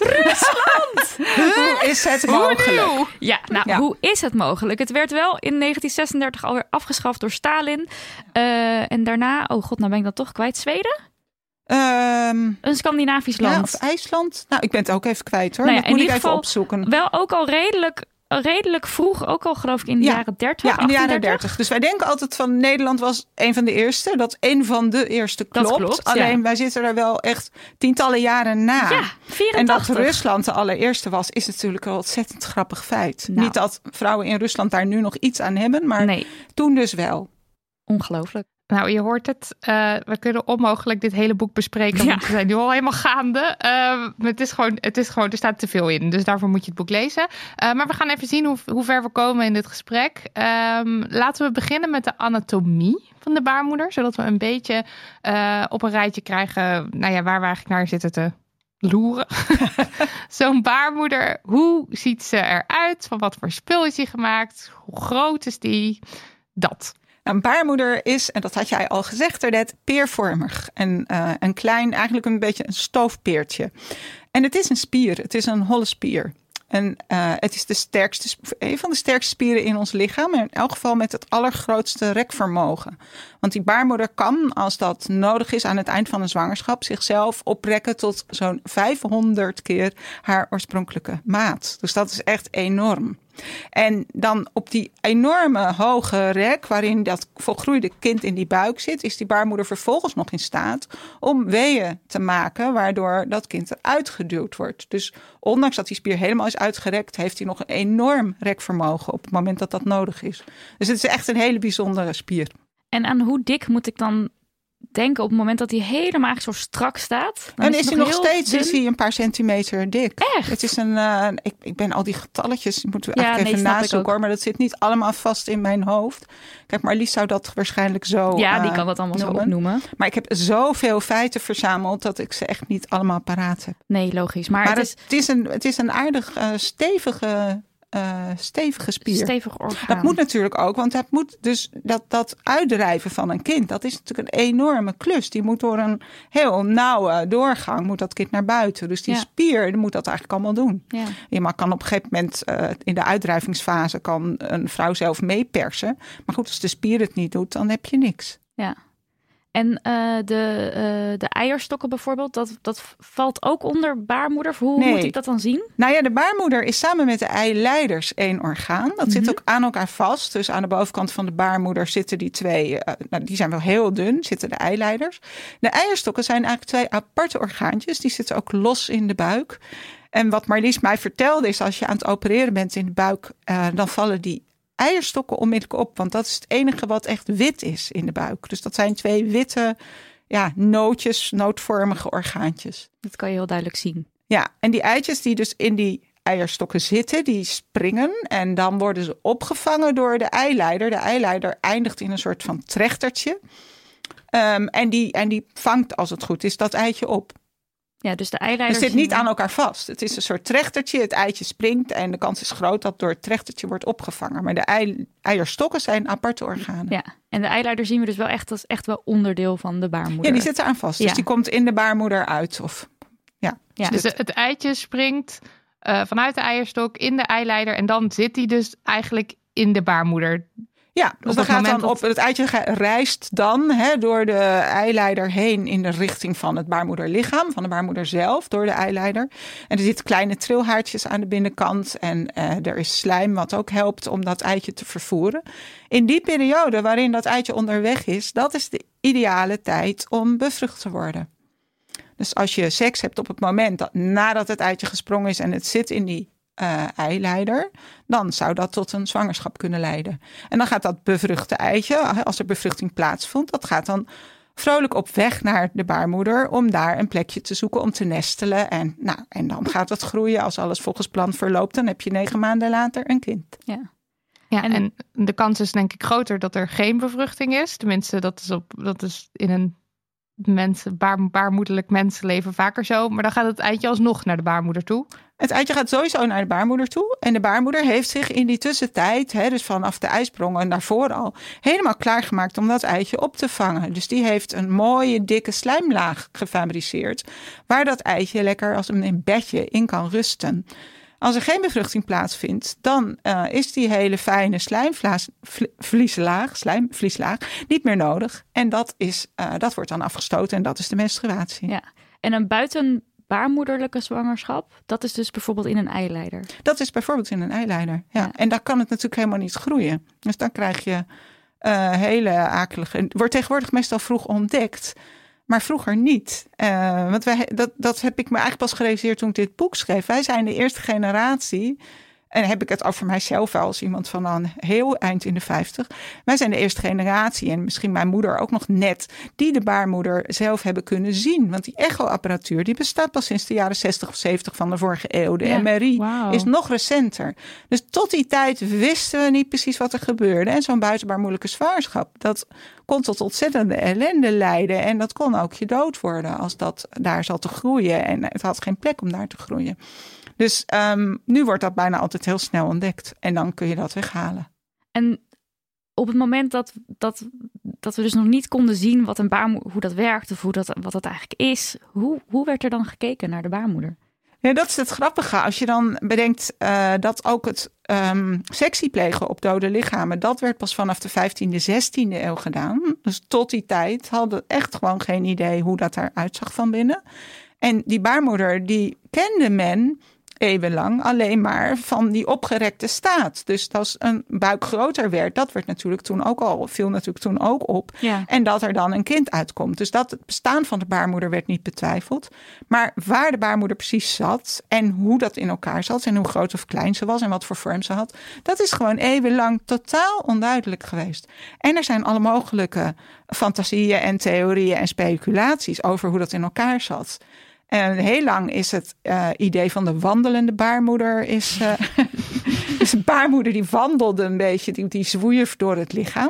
Hoe is het mogelijk? Ja, hoe is het mogelijk? Het werd wel in 1936 alweer afgeschaft door Stalin. En daarna, oh god, nou ben ik dat toch kwijt. Zweden? Een Scandinavisch land. Ja, of IJsland? Nou, ik ben het ook even kwijt hoor. Nou ja, dat moet ik even geval opzoeken. Wel ook al redelijk vroeg, ook al geloof ik in de jaren 30. Ja, in de jaren 30. Dus wij denken altijd van Nederland was een van de eerste. Dat een van de eerste klopt. Dat klopt, alleen wij zitten er wel echt tientallen jaren na. Ja, 84. En dat Rusland de allereerste was, is natuurlijk een ontzettend grappig feit. Nou. Niet dat vrouwen in Rusland daar nu nog iets aan hebben, maar toen dus wel. Ongelooflijk. Nou, je hoort het. We kunnen onmogelijk dit hele boek bespreken. Want we zijn nu al helemaal gaande. Het is gewoon, er staat te veel in. Dus daarvoor moet je het boek lezen. Maar we gaan even zien hoe ver we komen in dit gesprek. Laten we beginnen met de anatomie van de baarmoeder. Zodat we een beetje op een rijtje krijgen waar we eigenlijk naar zitten te loeren. Zo'n baarmoeder, hoe ziet ze eruit? Van wat voor spul is die gemaakt? Hoe groot is die? Dat. Een baarmoeder is, en dat had jij al gezegd daarnet, peervormig. En een klein, eigenlijk een beetje een stoofpeertje. En het is een spier, het is een holle spier. En het is een van de sterkste spieren in ons lichaam. En in elk geval met het allergrootste rekvermogen. Want die baarmoeder kan, als dat nodig is aan het eind van een zwangerschap, zichzelf oprekken tot zo'n 500 keer haar oorspronkelijke maat. Dus dat is echt enorm. En dan op die enorme hoge rek waarin dat volgroeide kind in die buik zit, is die baarmoeder vervolgens nog in staat om weeën te maken waardoor dat kind eruit geduwd wordt. Dus ondanks dat die spier helemaal is uitgerekt, heeft hij nog een enorm rekvermogen op het moment dat dat nodig is. Dus het is echt een hele bijzondere spier. En aan hoe dik moet ik dan denken op het moment dat hij helemaal zo strak staat? Dan is hij nog steeds dun. is hij een paar centimeter dik. Echt? Het is ik ben al die getalletjes, moeten we eigenlijk even nazoeken hoor, maar dat zit niet allemaal vast in mijn hoofd. Kijk, Marlies zou dat waarschijnlijk zo Ja, die kan dat allemaal zo opnoemen. Maar ik heb zoveel feiten verzameld dat ik ze echt niet allemaal paraat heb. Nee, logisch. Maar het is een aardig stevige spier. Stevig orgaan. Dat moet natuurlijk ook, want het moet dus dat uitdrijven van een kind, dat is natuurlijk een enorme klus. Die moet door een heel nauwe doorgang, moet dat kind naar buiten. Dus die spier moet dat eigenlijk allemaal doen. Ja. Je kan op een gegeven moment in de uitdrijvingsfase kan een vrouw zelf meepersen. Maar goed, als de spier het niet doet, dan heb je niks. Ja. En de eierstokken bijvoorbeeld, dat valt ook onder baarmoeder. Hoe moet ik dat dan zien? Nou ja, de baarmoeder is samen met de eileiders één orgaan. Dat zit ook aan elkaar vast. Dus aan de bovenkant van de baarmoeder zitten die twee, die zijn wel heel dun, zitten de eileiders. De eierstokken zijn eigenlijk twee aparte orgaantjes. Die zitten ook los in de buik. En wat Marlies mij vertelde is, als je aan het opereren bent in de buik, dan vallen die eierstokken onmiddellijk op, want dat is het enige wat echt wit is in de buik. Dus dat zijn twee witte nootvormige orgaantjes. Dat kan je heel duidelijk zien. Ja, en die eitjes die dus in die eierstokken zitten, die springen en dan worden ze opgevangen door de eileider. De eileider eindigt in een soort van trechtertje. En die vangt, als het goed is, dat eitje op. Ja, dus de eileider zit niet aan elkaar vast. Het is een soort trechtertje. Het eitje springt en de kans is groot dat door het trechtertje wordt opgevangen. Maar de eierstokken zijn aparte organen. Ja, en de eileider zien we dus wel echt als echt wel onderdeel van de baarmoeder. Ja, die zit eraan vast. Dus die komt in de baarmoeder uit. Dus het eitje springt vanuit de eierstok in de eileider en dan zit die dus eigenlijk in de baarmoeder. Ja, dus dan gaat dan het eitje reist dan door de eileider heen in de richting van het baarmoederlichaam, van de baarmoeder zelf, door de eileider. En er zitten kleine trilhaartjes aan de binnenkant en er is slijm wat ook helpt om dat eitje te vervoeren. In die periode waarin dat eitje onderweg is, dat is de ideale tijd om bevrucht te worden. Dus als je seks hebt op het moment dat nadat het eitje gesprongen is en het zit in die eileider, dan zou dat tot een zwangerschap kunnen leiden. En dan gaat dat bevruchte eitje, als er bevruchting plaatsvond, dat gaat dan vrolijk op weg naar de baarmoeder om daar een plekje te zoeken om te nestelen. En dan gaat het groeien. Als alles volgens plan verloopt, dan heb je 9 maanden later een kind. Ja, en de kans is denk ik groter dat er geen bevruchting is. Tenminste, dat is in een baarmoederlijk mensenleven vaker zo. Maar dan gaat het eitje alsnog naar de baarmoeder toe. Het eitje gaat sowieso naar de baarmoeder toe. En de baarmoeder heeft zich in die tussentijd, dus vanaf de ijsprong en daarvoor al, helemaal klaargemaakt om dat eitje op te vangen. Dus die heeft een mooie, dikke slijmlaag gefabriceerd, waar dat eitje lekker als een bedje in kan rusten. Als er geen bevruchting plaatsvindt, dan is die hele fijne slijmvlieslaag niet meer nodig. En dat wordt dan afgestoten en dat is de menstruatie. Ja. En een buitenbaarmoederlijke zwangerschap, dat is dus bijvoorbeeld in een eileider? Dat is bijvoorbeeld in een eileider, ja. En daar kan het natuurlijk helemaal niet groeien. Dus dan krijg je hele akelige... Het wordt tegenwoordig meestal vroeg ontdekt, maar vroeger niet. Want dat heb ik me eigenlijk pas gerealiseerd toen ik dit boek schreef. Wij zijn de eerste generatie, en heb ik het over mijzelf wel als iemand van een heel eind in de 50. Wij zijn de eerste generatie, en misschien mijn moeder ook nog net, die de baarmoeder zelf hebben kunnen zien. Want die echoapparatuur die bestaat pas sinds de jaren 60 of 70 van de vorige eeuw. De MRI is nog recenter. Dus tot die tijd wisten we niet precies wat er gebeurde. En zo'n buitenbaarmoederlijke zwangerschap, dat kon tot ontzettende ellende leiden. En dat kon ook je dood worden als dat daar zat te groeien. En het had geen plek om daar te groeien. Dus nu wordt dat bijna altijd heel snel ontdekt. En dan kun je dat weghalen. En op het moment dat we dus nog niet konden zien wat een baarmoeder, hoe dat werkt of wat dat eigenlijk is, hoe werd er dan gekeken naar de baarmoeder? Ja, dat is het grappige. Als je dan bedenkt dat ook het sectie plegen op dode lichamen, dat werd pas vanaf de 15e, 16e eeuw gedaan. Dus tot die tijd hadden we echt gewoon geen idee hoe dat eruit zag van binnen. En die baarmoeder, die kende men eeuwenlang alleen maar van die opgerekte staat. Dus als een buik groter werd, dat werd natuurlijk toen ook al, viel natuurlijk toen ook op. Ja. En dat er dan een kind uitkomt. Dus dat het bestaan van de baarmoeder werd niet betwijfeld. Maar waar de baarmoeder precies zat en hoe dat in elkaar zat en hoe groot of klein ze was en wat voor vorm ze had, dat is gewoon eeuwenlang totaal onduidelijk geweest. En er zijn alle mogelijke fantasieën en theorieën en speculaties over hoe dat in elkaar zat. En heel lang is het idee van de wandelende baarmoeder is een baarmoeder die wandelde een beetje, die zwoeierf door het lichaam.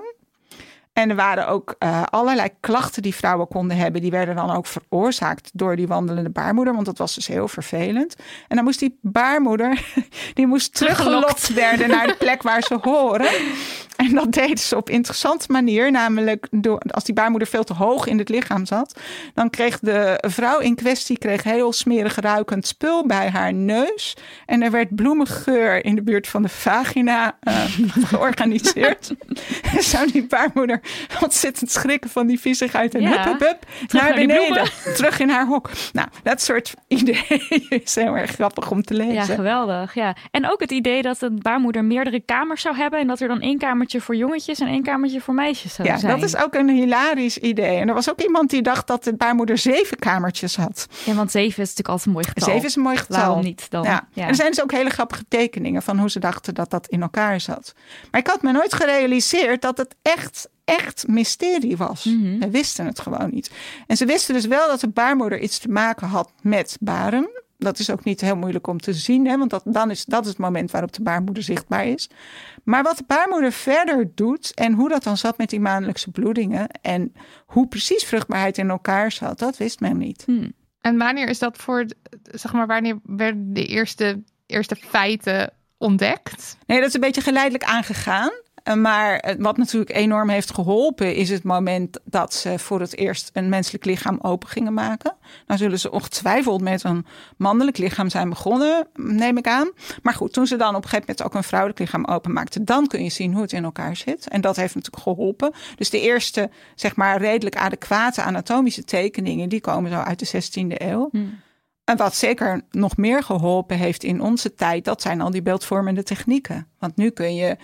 En er waren ook allerlei klachten die vrouwen konden hebben. Die werden dan ook veroorzaakt door die wandelende baarmoeder. Want dat was dus heel vervelend. En dan moest die baarmoeder, die moest teruggelokt werden naar de plek waar ze horen. En dat deden ze op interessante manier. Namelijk als die baarmoeder veel te hoog in het lichaam zat. Dan kreeg de vrouw in kwestie heel smerig ruikend spul bij haar neus. En er werd bloemengeur in de buurt van de vagina georganiseerd. En zou die baarmoeder ontzettend schrikken van die viezigheid. En hup, naar beneden. Terug in haar hok. Nou, dat soort ideeën is heel erg grappig om te lezen. Ja, geweldig. Ja. En ook het idee dat een baarmoeder meerdere kamers zou hebben. En dat er dan 1 kamertje voor jongetjes en 1 kamertje voor meisjes zou zijn. Ja, dat is ook een hilarisch idee. En er was ook iemand die dacht dat de baarmoeder 7 kamertjes had. Ja, want 7 is natuurlijk altijd een mooi getal. 7 is een mooi getal. Waarom niet dan? Ja. En er zijn dus ook hele grappige tekeningen van hoe ze dachten dat dat in elkaar zat. Maar ik had me nooit gerealiseerd dat het echt mysterie was. Mm-hmm. We wisten het gewoon niet. En ze wisten dus wel dat de baarmoeder iets te maken had met baren. Dat is ook niet heel moeilijk om te zien, hè? Want dat is het moment waarop de baarmoeder zichtbaar is. Maar wat de baarmoeder verder doet en hoe dat dan zat met die maandelijkse bloedingen en hoe precies vruchtbaarheid in elkaar zat, dat wist men niet. En wanneer is dat wanneer werden de eerste feiten ontdekt? Nee, dat is een beetje geleidelijk aangegaan. Maar wat natuurlijk enorm heeft geholpen is het moment dat ze voor het eerst een menselijk lichaam open gingen maken. Nou zullen ze ongetwijfeld met een mannelijk lichaam zijn begonnen, neem ik aan. Maar goed, toen ze dan op een gegeven moment ook een vrouwelijk lichaam openmaakten, dan kun je zien hoe het in elkaar zit. En dat heeft natuurlijk geholpen. Dus de eerste, zeg maar, redelijk adequate anatomische tekeningen, die komen zo uit de 16e eeuw. En wat zeker nog meer geholpen heeft in onze tijd, dat zijn al die beeldvormende technieken. Want nu kun je,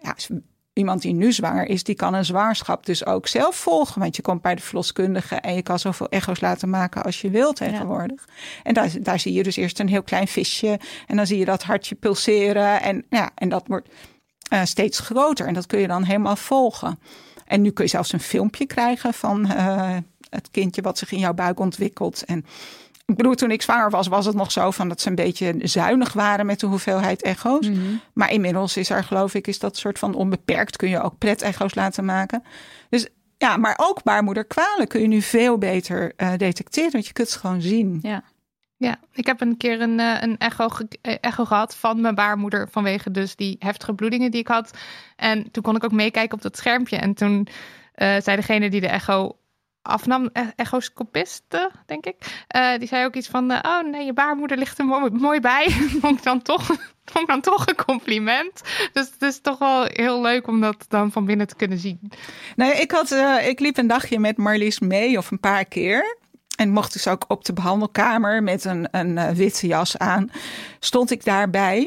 iemand die nu zwanger is, die kan een zwangerschap dus ook zelf volgen. Want je komt bij de verloskundige en je kan zoveel echo's laten maken als je wilt tegenwoordig. Ja. En daar zie je dus eerst een heel klein visje. En dan zie je dat hartje pulseren. En dat wordt steeds groter. En dat kun je dan helemaal volgen. En nu kun je zelfs een filmpje krijgen van het kindje wat zich in jouw buik ontwikkelt. En ik bedoel, toen ik zwanger was het nog zo van dat ze een beetje zuinig waren met de hoeveelheid echo's. Mm-hmm. Maar inmiddels is er, geloof ik, is dat soort van onbeperkt. Kun je ook pret-echo's laten maken. Dus ja, maar ook baarmoederkwalen kun je nu veel beter detecteren. Want je kunt het gewoon zien. Ja, ik heb een keer een echo gehad van mijn baarmoeder vanwege dus die heftige bloedingen die ik had. En toen kon ik ook meekijken op dat schermpje. En toen zei degene die de echo afnam, echoscopiste, denk ik. Die zei ook iets van, oh nee, je baarmoeder ligt er mooi bij. Vond ik dan toch een compliment. Dus het is toch wel heel leuk om dat dan van binnen te kunnen zien. Nee, ik liep een dagje met Marlies mee, of een paar keer. En mocht dus ook op de behandelkamer met een witte jas aan. Stond ik daarbij.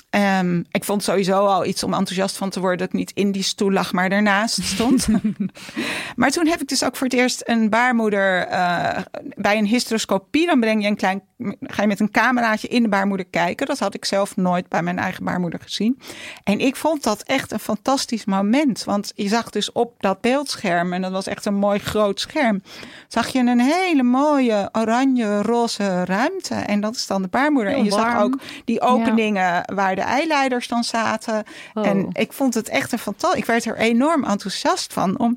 Ik vond sowieso al iets om enthousiast van te worden dat ik niet in die stoel lag, maar daarnaast stond. Maar toen heb ik dus ook voor het eerst een baarmoeder bij een hysteroscopie. Dan ga je met een cameraatje in de baarmoeder kijken. Dat had ik zelf nooit bij mijn eigen baarmoeder gezien. En ik vond dat echt een fantastisch moment. Want je zag dus op dat beeldscherm, en dat was echt een mooi groot scherm, zag je een hele mooie oranje-roze ruimte. En dat is dan de baarmoeder. Heel en je warm. Zag ook die openingen waar de eileiders dan zaten. Oh. En ik vond het echt een fantastisch. Ik werd er enorm enthousiast van om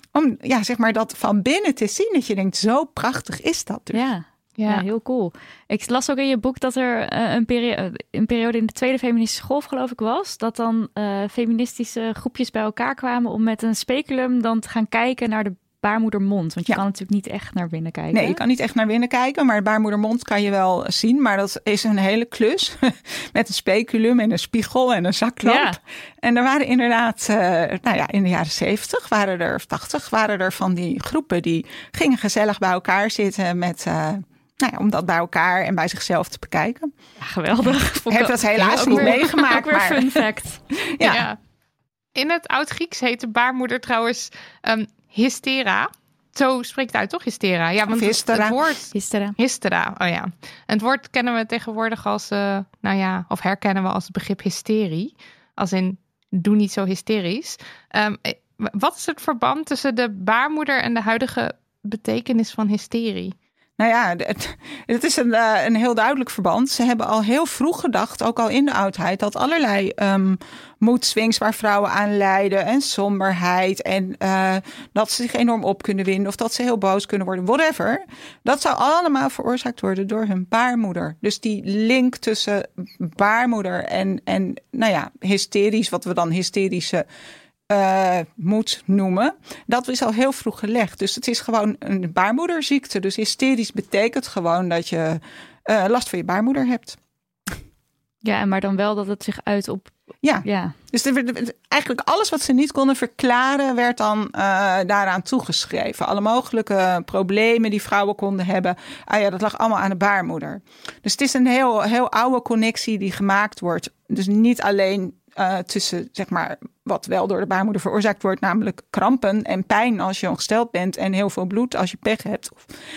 om zeg maar dat van binnen te zien. Dat je denkt, zo prachtig is dat dus. Ja, heel cool. Ik las ook in je boek dat er een periode in de tweede feministische golf, geloof ik, was. Dat dan feministische groepjes bij elkaar kwamen om met een speculum dan te gaan kijken naar de baarmoedermond. Want je kan natuurlijk niet echt naar binnen kijken. Nee, je kan niet echt naar binnen kijken. Maar de baarmoedermond kan je wel zien. Maar dat is een hele klus. Met een speculum en een spiegel en een zaklamp. Ja. En er waren inderdaad, in de jaren 70 of 80 waren er van die groepen die gingen gezellig bij elkaar zitten met... om dat bij elkaar en bij zichzelf te bekijken. Ja, geweldig. Ik heb dat helaas niet meegemaakt. Ook weer fun fact. Ja. In het Oud-Grieks heet de baarmoeder trouwens hystera. Zo spreekt het uit, toch? Hystera. Ja, want het woord... Hystera, oh ja. En het woord kennen we tegenwoordig als... of herkennen we als het begrip hysterie. Als in, doe niet zo hysterisch. Wat is het verband tussen de baarmoeder en de huidige betekenis van hysterie? Nou ja, het is een heel duidelijk verband. Ze hebben al heel vroeg gedacht, ook al in de oudheid, dat allerlei moedswings waar vrouwen aan lijden en somberheid en dat ze zich enorm op kunnen winden of dat ze heel boos kunnen worden, whatever. Dat zou allemaal veroorzaakt worden door hun baarmoeder. Dus die link tussen baarmoeder en hysterisch, wat we dan hysterische moet noemen. Dat is al heel vroeg gelegd. Dus het is gewoon een baarmoederziekte. Dus hysterisch betekent gewoon dat je last van je baarmoeder hebt. Ja, maar dan wel dat het zich uit op... Ja. Dus eigenlijk alles wat ze niet konden verklaren werd dan daaraan toegeschreven. Alle mogelijke problemen die vrouwen konden hebben. Dat lag allemaal aan de baarmoeder. Dus het is een heel oude connectie die gemaakt wordt. Dus niet alleen tussen, zeg maar, wat wel door de baarmoeder veroorzaakt wordt, namelijk krampen en pijn als je ongesteld bent en heel veel bloed als je pech hebt.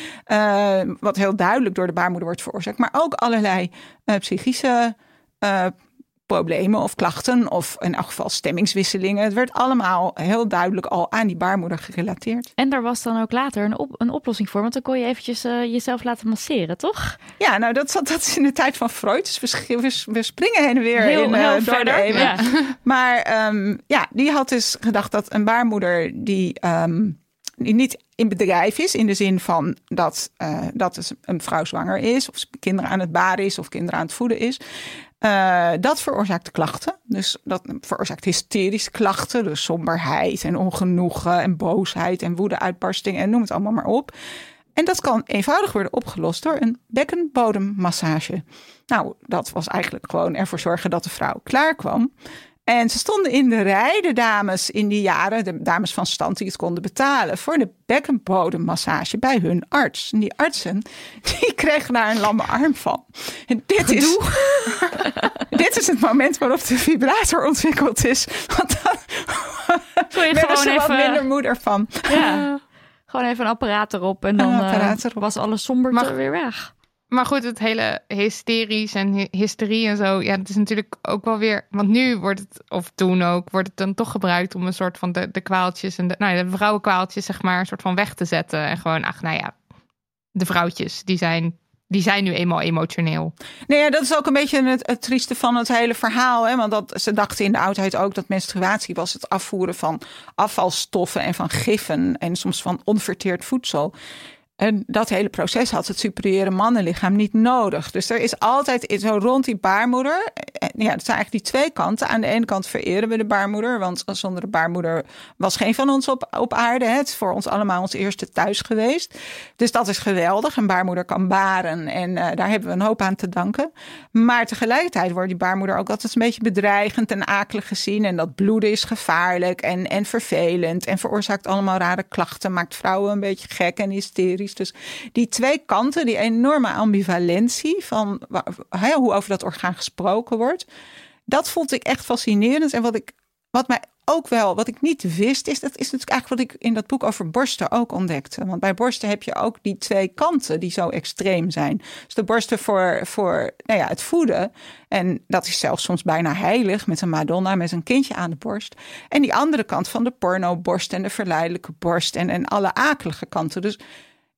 Wat heel duidelijk door de baarmoeder wordt veroorzaakt. Maar ook allerlei psychische problemen of klachten of in elk geval stemmingswisselingen. Het werd allemaal heel duidelijk al aan die baarmoeder gerelateerd. En daar was dan ook later een oplossing voor, want dan kon je eventjes jezelf laten masseren, toch? Ja, nou dat is in de tijd van Freud. Dus we springen heen en weer heel verder. Ja. Maar die had dus gedacht dat een baarmoeder die niet in bedrijf is, in de zin van dat een vrouw zwanger is, of kinderen aan het baren is, of kinderen aan het voeden is. Dat veroorzaakt klachten. Dus dat veroorzaakt hysterische klachten. Dus somberheid en ongenoegen en boosheid en woedeuitbarsting en noem het allemaal maar op. En dat kan eenvoudig worden opgelost door een bekkenbodemmassage. Nou, dat was eigenlijk gewoon ervoor zorgen dat de vrouw klaar kwam. En ze stonden in de rij, de dames in die jaren, de dames van stand die het konden betalen, voor de bekkenbodemmassage bij hun arts. En die artsen, die kregen daar een lamme arm van. En dit is het moment waarop de vibrator ontwikkeld is. Want dan werden ze wat minder moeder van. Ja, gewoon even een apparaat erop en dan was alles somber weer weg. Maar goed, het hele hysterisch en hysterie en zo. Ja, het is natuurlijk ook wel weer... Want nu wordt het, of toen ook, wordt het dan toch gebruikt om een soort van de kwaaltjes en de vrouwenkwaaltjes, zeg maar, een soort van weg te zetten. En gewoon, de vrouwtjes, die zijn nu eenmaal emotioneel. Nee, dat is ook een beetje het trieste van het hele verhaal. Hè? Want ze dachten in de oudheid ook dat menstruatie was het afvoeren van afvalstoffen en van giffen en soms van onverteerd voedsel. En dat hele proces had het superieure mannenlichaam niet nodig. Dus er is altijd zo rond die baarmoeder. Ja, het zijn eigenlijk die twee kanten. Aan de ene kant vereren we de baarmoeder. Want zonder de baarmoeder was geen van ons op aarde. Het is voor ons allemaal ons eerste thuis geweest. Dus dat is geweldig. Een baarmoeder kan baren. En daar hebben we een hoop aan te danken. Maar tegelijkertijd wordt die baarmoeder ook altijd een beetje bedreigend en akelig gezien. En dat bloeden is gevaarlijk en vervelend. En veroorzaakt allemaal rare klachten. Maakt vrouwen een beetje gek en hysterisch. Dus die twee kanten, die enorme ambivalentie van hoe over dat orgaan gesproken wordt, dat vond ik echt fascinerend. En wat ik niet wist, dat is natuurlijk eigenlijk wat ik in dat boek over borsten ook ontdekte. Want bij borsten heb je ook die twee kanten die zo extreem zijn. Dus de borsten voor het voeden. En dat is zelfs soms bijna heilig met een Madonna met een kindje aan de borst. En die andere kant van de pornoborst en de verleidelijke borst en alle akelige kanten. Dus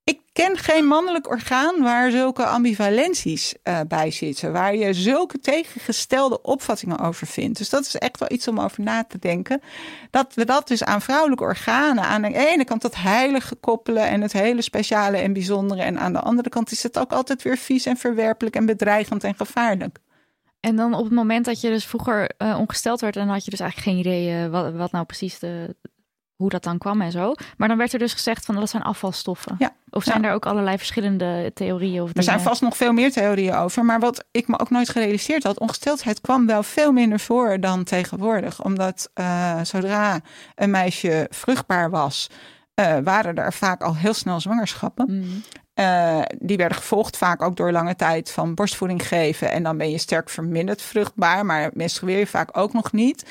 Ik ken geen mannelijk orgaan waar zulke ambivalenties bij zitten. Waar je zulke tegengestelde opvattingen over vindt. Dus dat is echt wel iets om over na te denken. Dat we dat dus aan vrouwelijke organen aan de ene kant dat heilige koppelen en het hele speciale en bijzondere. En aan de andere kant is het ook altijd weer vies en verwerpelijk en bedreigend en gevaarlijk. En dan op het moment dat je dus vroeger ongesteld werd, dan had je dus eigenlijk geen idee wat nou precies hoe dat dan kwam en zo. Maar dan werd er dus gezegd van dat zijn afvalstoffen. Ja. Of zijn er ook allerlei verschillende theorieën? Of er zijn vast nog veel meer theorieën over. Maar wat ik me ook nooit gerealiseerd had, ongesteldheid kwam wel veel minder voor dan tegenwoordig. Omdat zodra een meisje vruchtbaar was, waren er vaak al heel snel zwangerschappen. Die werden gevolgd vaak ook door lange tijd van borstvoeding geven. En dan ben je sterk verminderd vruchtbaar, maar menstrueer je vaak ook nog niet.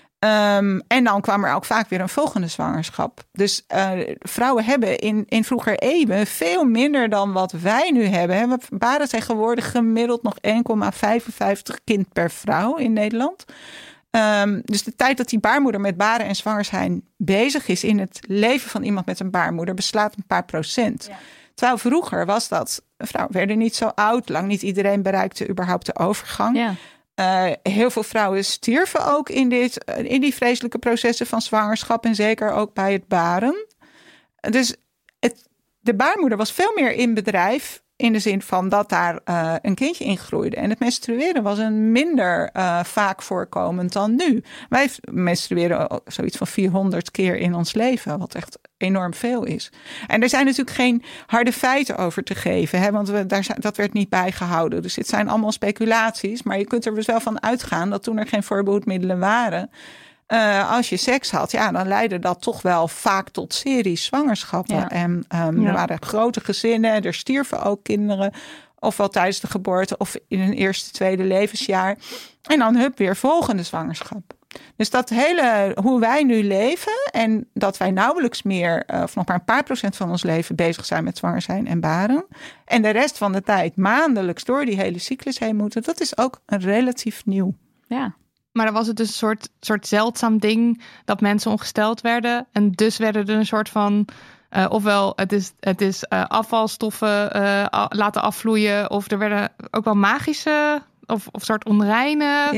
En dan kwam er ook vaak weer een volgende zwangerschap. Dus vrouwen hebben in vroeger eeuwen veel minder dan wat wij nu hebben. We baren tegenwoordig gemiddeld nog 1,55 kind per vrouw in Nederland. Dus de tijd dat die baarmoeder met baren en zwanger zijn bezig is in het leven van iemand met een baarmoeder beslaat een paar procent. Ja. Terwijl vroeger was dat, vrouwen werden niet zo oud, lang niet iedereen bereikte überhaupt de overgang. Ja. Heel veel vrouwen stierven ook in die vreselijke processen van zwangerschap en zeker ook bij het baren. Dus de baarmoeder was veel meer in bedrijf in de zin van dat daar een kindje in groeide. En het menstrueren was een minder vaak voorkomend dan nu. Wij menstrueren zoiets van 400 keer in ons leven, wat echt enorm veel is. En er zijn natuurlijk geen harde feiten over te geven, hè, want dat werd niet bijgehouden. Dus dit zijn allemaal speculaties, maar je kunt er dus wel van uitgaan dat toen er geen voorbehoedmiddelen waren, als je seks had, ja, dan leidde dat toch wel vaak tot series zwangerschappen. Ja. En er waren grote gezinnen, er stierven ook kinderen, ofwel tijdens de geboorte of in hun eerste, tweede levensjaar. En dan weer volgende zwangerschap. Dus dat hele, hoe wij nu leven en dat wij nauwelijks meer, of nog maar een paar procent van ons leven bezig zijn met zwanger zijn en baren. En de rest van de tijd maandelijks door die hele cyclus heen moeten, dat is ook relatief nieuw. Ja. Maar dan was het dus een soort zeldzaam ding dat mensen ongesteld werden. En dus werden er een soort van, ofwel het is afvalstoffen laten afvloeien. Of er werden ook wel magische of soort onreine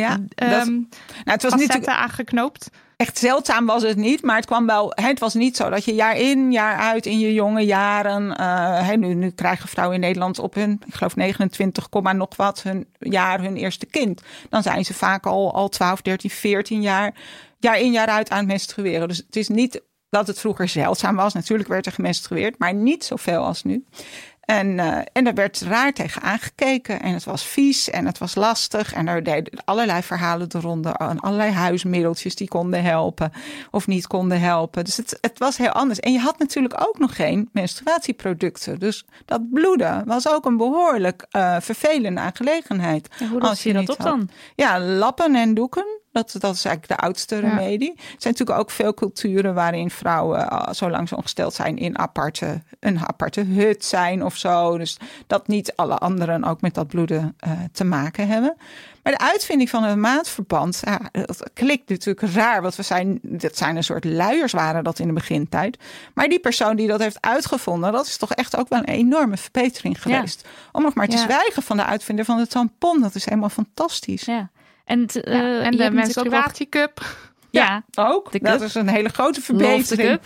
het was niet aangeknoopt. Echt zeldzaam was het niet, maar het kwam wel. Het was niet zo dat je jaar in, jaar uit in je jonge jaren. Nu krijgen vrouwen in Nederland op hun, ik geloof 29, nog wat hun eerste kind. Dan zijn ze vaak al 12, 13, 14 jaar in, jaar uit aan het menstrueren. Dus het is niet dat het vroeger zeldzaam was. Natuurlijk werd er gemenstrueerd, maar niet zoveel als nu. En daar werd raar tegen aangekeken. En het was vies en het was lastig. En er deden allerlei verhalen de ronde. En allerlei huismiddeltjes die konden helpen of niet konden helpen. Dus het was heel anders. En je had natuurlijk ook nog geen menstruatieproducten. Dus dat bloeden was ook een behoorlijk vervelende aangelegenheid. En hoe los je dat op dan? Ja, lappen en doeken. Dat is eigenlijk de oudste remedie. Er zijn natuurlijk ook veel culturen waarin vrouwen, zolang ze ongesteld zijn, in een aparte hut zijn of zo. Dus dat niet alle anderen ook met dat bloeden te maken hebben. Maar de uitvinding van een maandverband, dat klinkt natuurlijk raar. Want dat zijn een soort luiers waren dat in de begintijd. Maar die persoon die dat heeft uitgevonden, dat is toch echt ook wel een enorme verbetering geweest. Ja. Om nog maar te zwijgen van de uitvinder van de tampon. Dat is helemaal fantastisch. Ja. En de menstruatiecup. Ja, ook. Dat is een hele grote verbetering.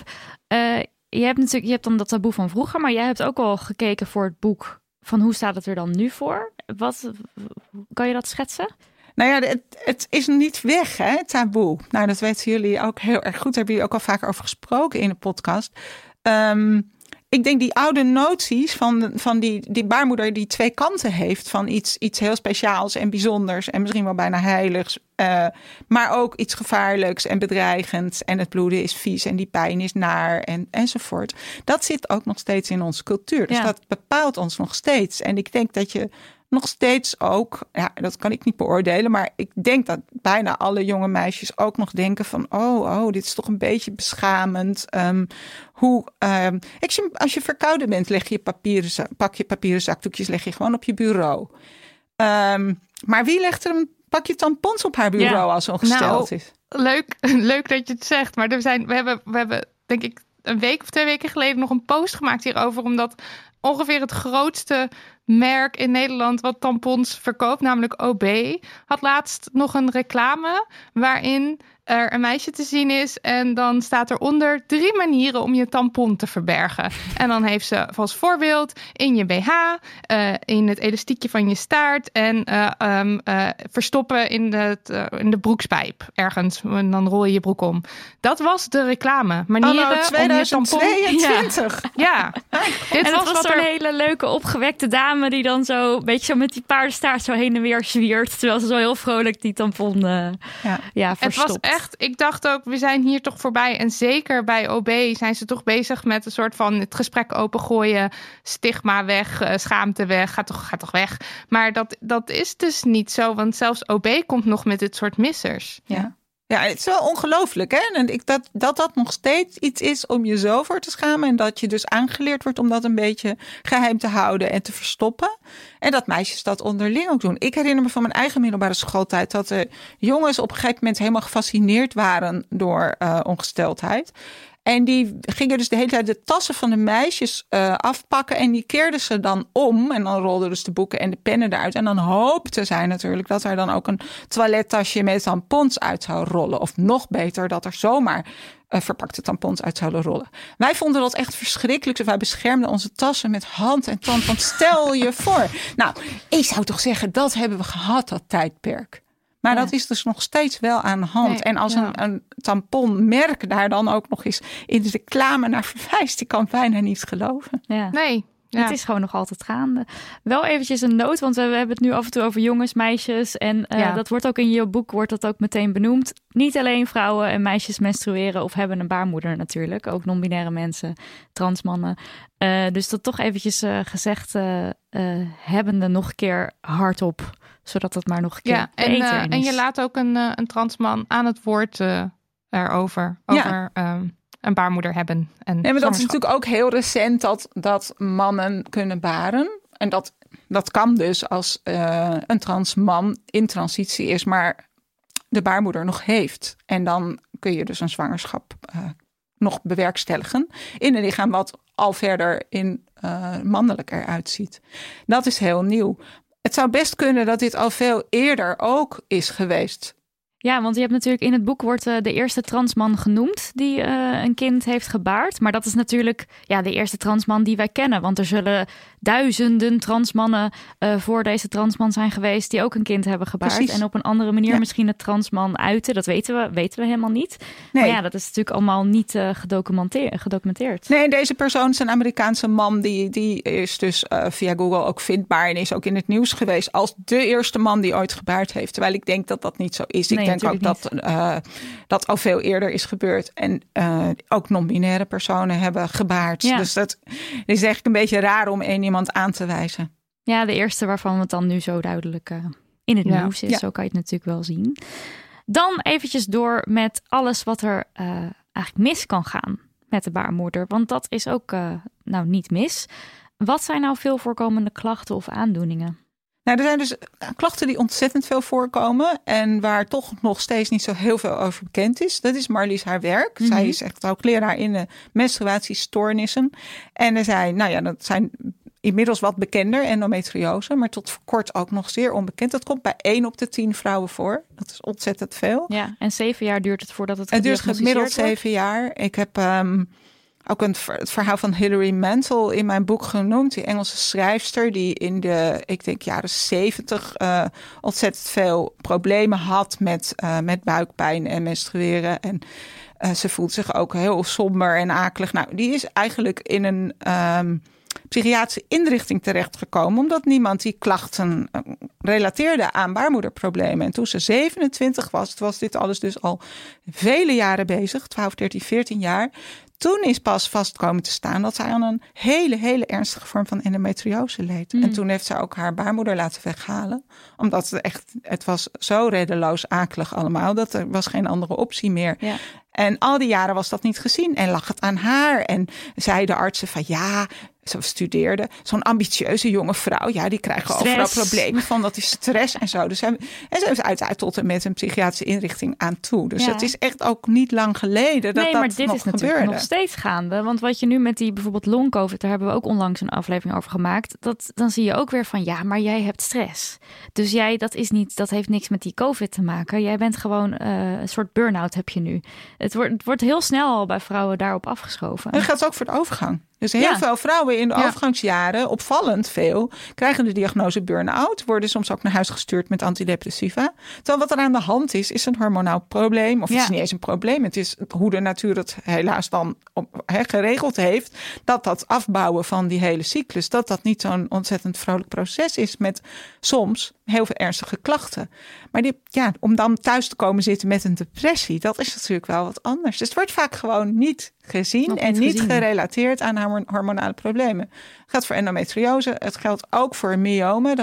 Je hebt dan dat taboe van vroeger, maar jij hebt ook al gekeken voor het boek van hoe staat het er dan nu voor? Kan je dat schetsen? Nou ja, het is niet weg, hè, het taboe. Nou, dat weten jullie ook heel erg goed. Daar hebben jullie ook al vaker over gesproken in de podcast. Ik denk die oude noties van die baarmoeder die twee kanten heeft. Van iets heel speciaals en bijzonders en misschien wel bijna heiligs. Maar ook iets gevaarlijks en bedreigends. En het bloeden is vies en die pijn is naar enzovoort. Dat zit ook nog steeds in onze cultuur. Dus dat bepaalt ons nog steeds. En ik denk dat je nog steeds ook, dat kan ik niet beoordelen, maar ik denk dat bijna alle jonge meisjes ook nog denken van, dit is toch een beetje beschamend. Als je verkouden bent, pak je papieren zakdoekjes, leg je gewoon op je bureau. Maar wie legt er een pakje tampons op haar bureau als ze ongesteld is? Leuk dat je het zegt, maar we hebben denk ik een week of 2 weken geleden nog een post gemaakt hierover. Omdat ongeveer het grootste merk in Nederland wat tampons verkoopt, namelijk OB, had laatst nog een reclame waarin er een meisje te zien is en dan staat eronder 3 manieren om je tampon te verbergen. En dan heeft ze als voorbeeld in je BH, in het elastiekje van je staart en verstoppen in de broekspijp ergens. En dan rol je je broek om. Dat was de reclame. Manieren om je tampon... 2022. Ja. En dat was zo'n hele leuke opgewekte dame die dan zo een beetje zo met die paardenstaart zo heen en weer zwiert. Terwijl ze zo heel vrolijk die tampon verstopt. Het was echt, ik dacht ook, we zijn hier toch voorbij. En zeker bij OB zijn ze toch bezig met een soort van het gesprek opengooien. Stigma weg, schaamte weg, ga toch weg. Maar dat is dus niet zo, want zelfs OB komt nog met dit soort missers. Ja. Ja, het is wel ongelooflijk, hè? En dat nog steeds iets is om je zo voor te schamen. En dat je dus aangeleerd wordt om dat een beetje geheim te houden en te verstoppen. En dat meisjes dat onderling ook doen. Ik herinner me van mijn eigen middelbare schooltijd dat de jongens op een gegeven moment helemaal gefascineerd waren door ongesteldheid. En die gingen dus de hele tijd de tassen van de meisjes afpakken. En die keerden ze dan om. En dan rolden dus de boeken en de pennen eruit. En dan hoopten zij natuurlijk dat er dan ook een toilettasje met tampons uit zou rollen. Of nog beter, dat er zomaar verpakte tampons uit zouden rollen. Wij vonden dat echt verschrikkelijk. Dus wij beschermden onze tassen met hand en tand. Want stel je voor. Nou, ik zou toch zeggen, dat hebben we gehad, dat tijdperk. Maar dat is dus nog steeds wel aan de hand. Nee, en als een tamponmerk daar dan ook nog eens in de reclame naar verwijst, die kan bijna niet geloven. Ja. Nee. Ja. Het is gewoon nog altijd gaande. Wel eventjes een noot, want we hebben het nu af en toe over jongens, meisjes. En dat wordt ook in je boek wordt dat ook meteen benoemd. Niet alleen vrouwen en meisjes menstrueren of hebben een baarmoeder natuurlijk. Ook non-binaire mensen, transmannen. Dus dat toch eventjes gezegd hebbende nog een keer hardop. Zodat het maar nog een keer beter is. En je laat ook een transman aan het woord erover. Over een baarmoeder hebben. En maar dat is natuurlijk ook heel recent dat mannen kunnen baren. En dat kan dus als een transman in transitie is, maar de baarmoeder nog heeft. En dan kun je dus een zwangerschap nog bewerkstelligen in een lichaam wat al verder in mannelijk eruit ziet. Dat is heel nieuw. Het zou best kunnen dat dit al veel eerder ook is geweest. Ja, want je hebt natuurlijk in het boek wordt de eerste transman genoemd die een kind heeft gebaard. Maar dat is natuurlijk de eerste transman die wij kennen. Want er zullen duizenden transmannen voor deze transman zijn geweest die ook een kind hebben gebaard. Precies. En op een andere manier misschien het transman uiten. Dat weten we helemaal niet. Nee. Maar dat is natuurlijk allemaal niet gedocumenteerd. Nee, deze persoon is een Amerikaanse man. Die is dus via Google ook vindbaar en is ook in het nieuws geweest als de eerste man die ooit gebaard heeft. Terwijl ik denk dat dat niet zo is. Ik denk ook dat al veel eerder is gebeurd. En ook non-binaire personen hebben gebaard. Ja. Dus dat is eigenlijk een beetje raar om één iemand aan te wijzen. Ja, de eerste waarvan het dan nu zo duidelijk in het nieuws is. Ja. Zo kan je het natuurlijk wel zien. Dan eventjes door met alles wat er eigenlijk mis kan gaan met de baarmoeder. Want dat is ook niet mis. Wat zijn nou veel voorkomende klachten of aandoeningen? Nou, er zijn dus klachten die ontzettend veel voorkomen en waar toch nog steeds niet zo heel veel over bekend is. Dat is Marlies haar werk. Mm-hmm. Zij is echt hoogleraar in de menstruatiestoornissen. En er zijn, dat zijn inmiddels wat bekender, endometriose, maar tot voor kort ook nog zeer onbekend. Dat komt bij 1 op de 10 vrouwen voor. Dat is ontzettend veel. Ja, en 7 jaar duurt het voordat het gediagnosticeerd wordt? Het duurt gemiddeld 7 jaar. Ik heb ook het verhaal van Hilary Mantel in mijn boek genoemd. Die Engelse schrijfster die in de, ik denk jaren 70 ontzettend veel problemen had met buikpijn en menstrueren. En ze voelt zich ook heel somber en akelig. Nou, die is eigenlijk in een psychiatrische inrichting terechtgekomen, omdat niemand die klachten relateerde aan baarmoederproblemen. En toen ze 27 was dit alles dus al vele jaren bezig, 12, 13, 14 jaar. Toen is pas vast komen te staan dat zij aan een hele, hele ernstige vorm van endometriose leed. En toen heeft zij ook haar baarmoeder laten weghalen. Omdat het was zo reddeloos akelig allemaal, dat er was geen andere optie meer. Ja. En al die jaren was dat niet gezien en lag het aan haar. En zeiden de artsen van Ze studeerde. Zo'n ambitieuze jonge vrouw. Ja, die krijgen overal problemen van. Dat is stress en zo. Dus ze is uiteraard tot en met een psychiatrische inrichting aan toe. Dus het is echt ook niet lang geleden dat maar dat dit nog is natuurlijk gebeurde. nog steeds gaande. Want wat je nu met die bijvoorbeeld long-covid, daar hebben we ook onlangs een aflevering over gemaakt. Dan zie je ook weer van, ja, maar jij hebt stress. Dus dat heeft niks met die covid te maken. Jij bent gewoon een soort burn-out heb je nu. Het wordt heel snel al bij vrouwen daarop afgeschoven. En dat geldt ook voor de overgang. Dus heel veel vrouwen in de overgangsjaren, opvallend veel, krijgen de diagnose burn-out. Worden soms ook naar huis gestuurd met antidepressiva. Terwijl wat er aan de hand is een hormonaal probleem. Of het is niet eens een probleem. Het is hoe de natuur het helaas dan geregeld heeft. Dat afbouwen van die hele cyclus, dat niet zo'n ontzettend vrolijk proces is met soms heel veel ernstige klachten. Maar om dan thuis te komen zitten met een depressie, dat is natuurlijk wel wat anders. Dus het wordt vaak gewoon niet gezien en niet gerelateerd aan hormonale problemen. Het geldt voor endometriose. Het geldt ook voor myomen.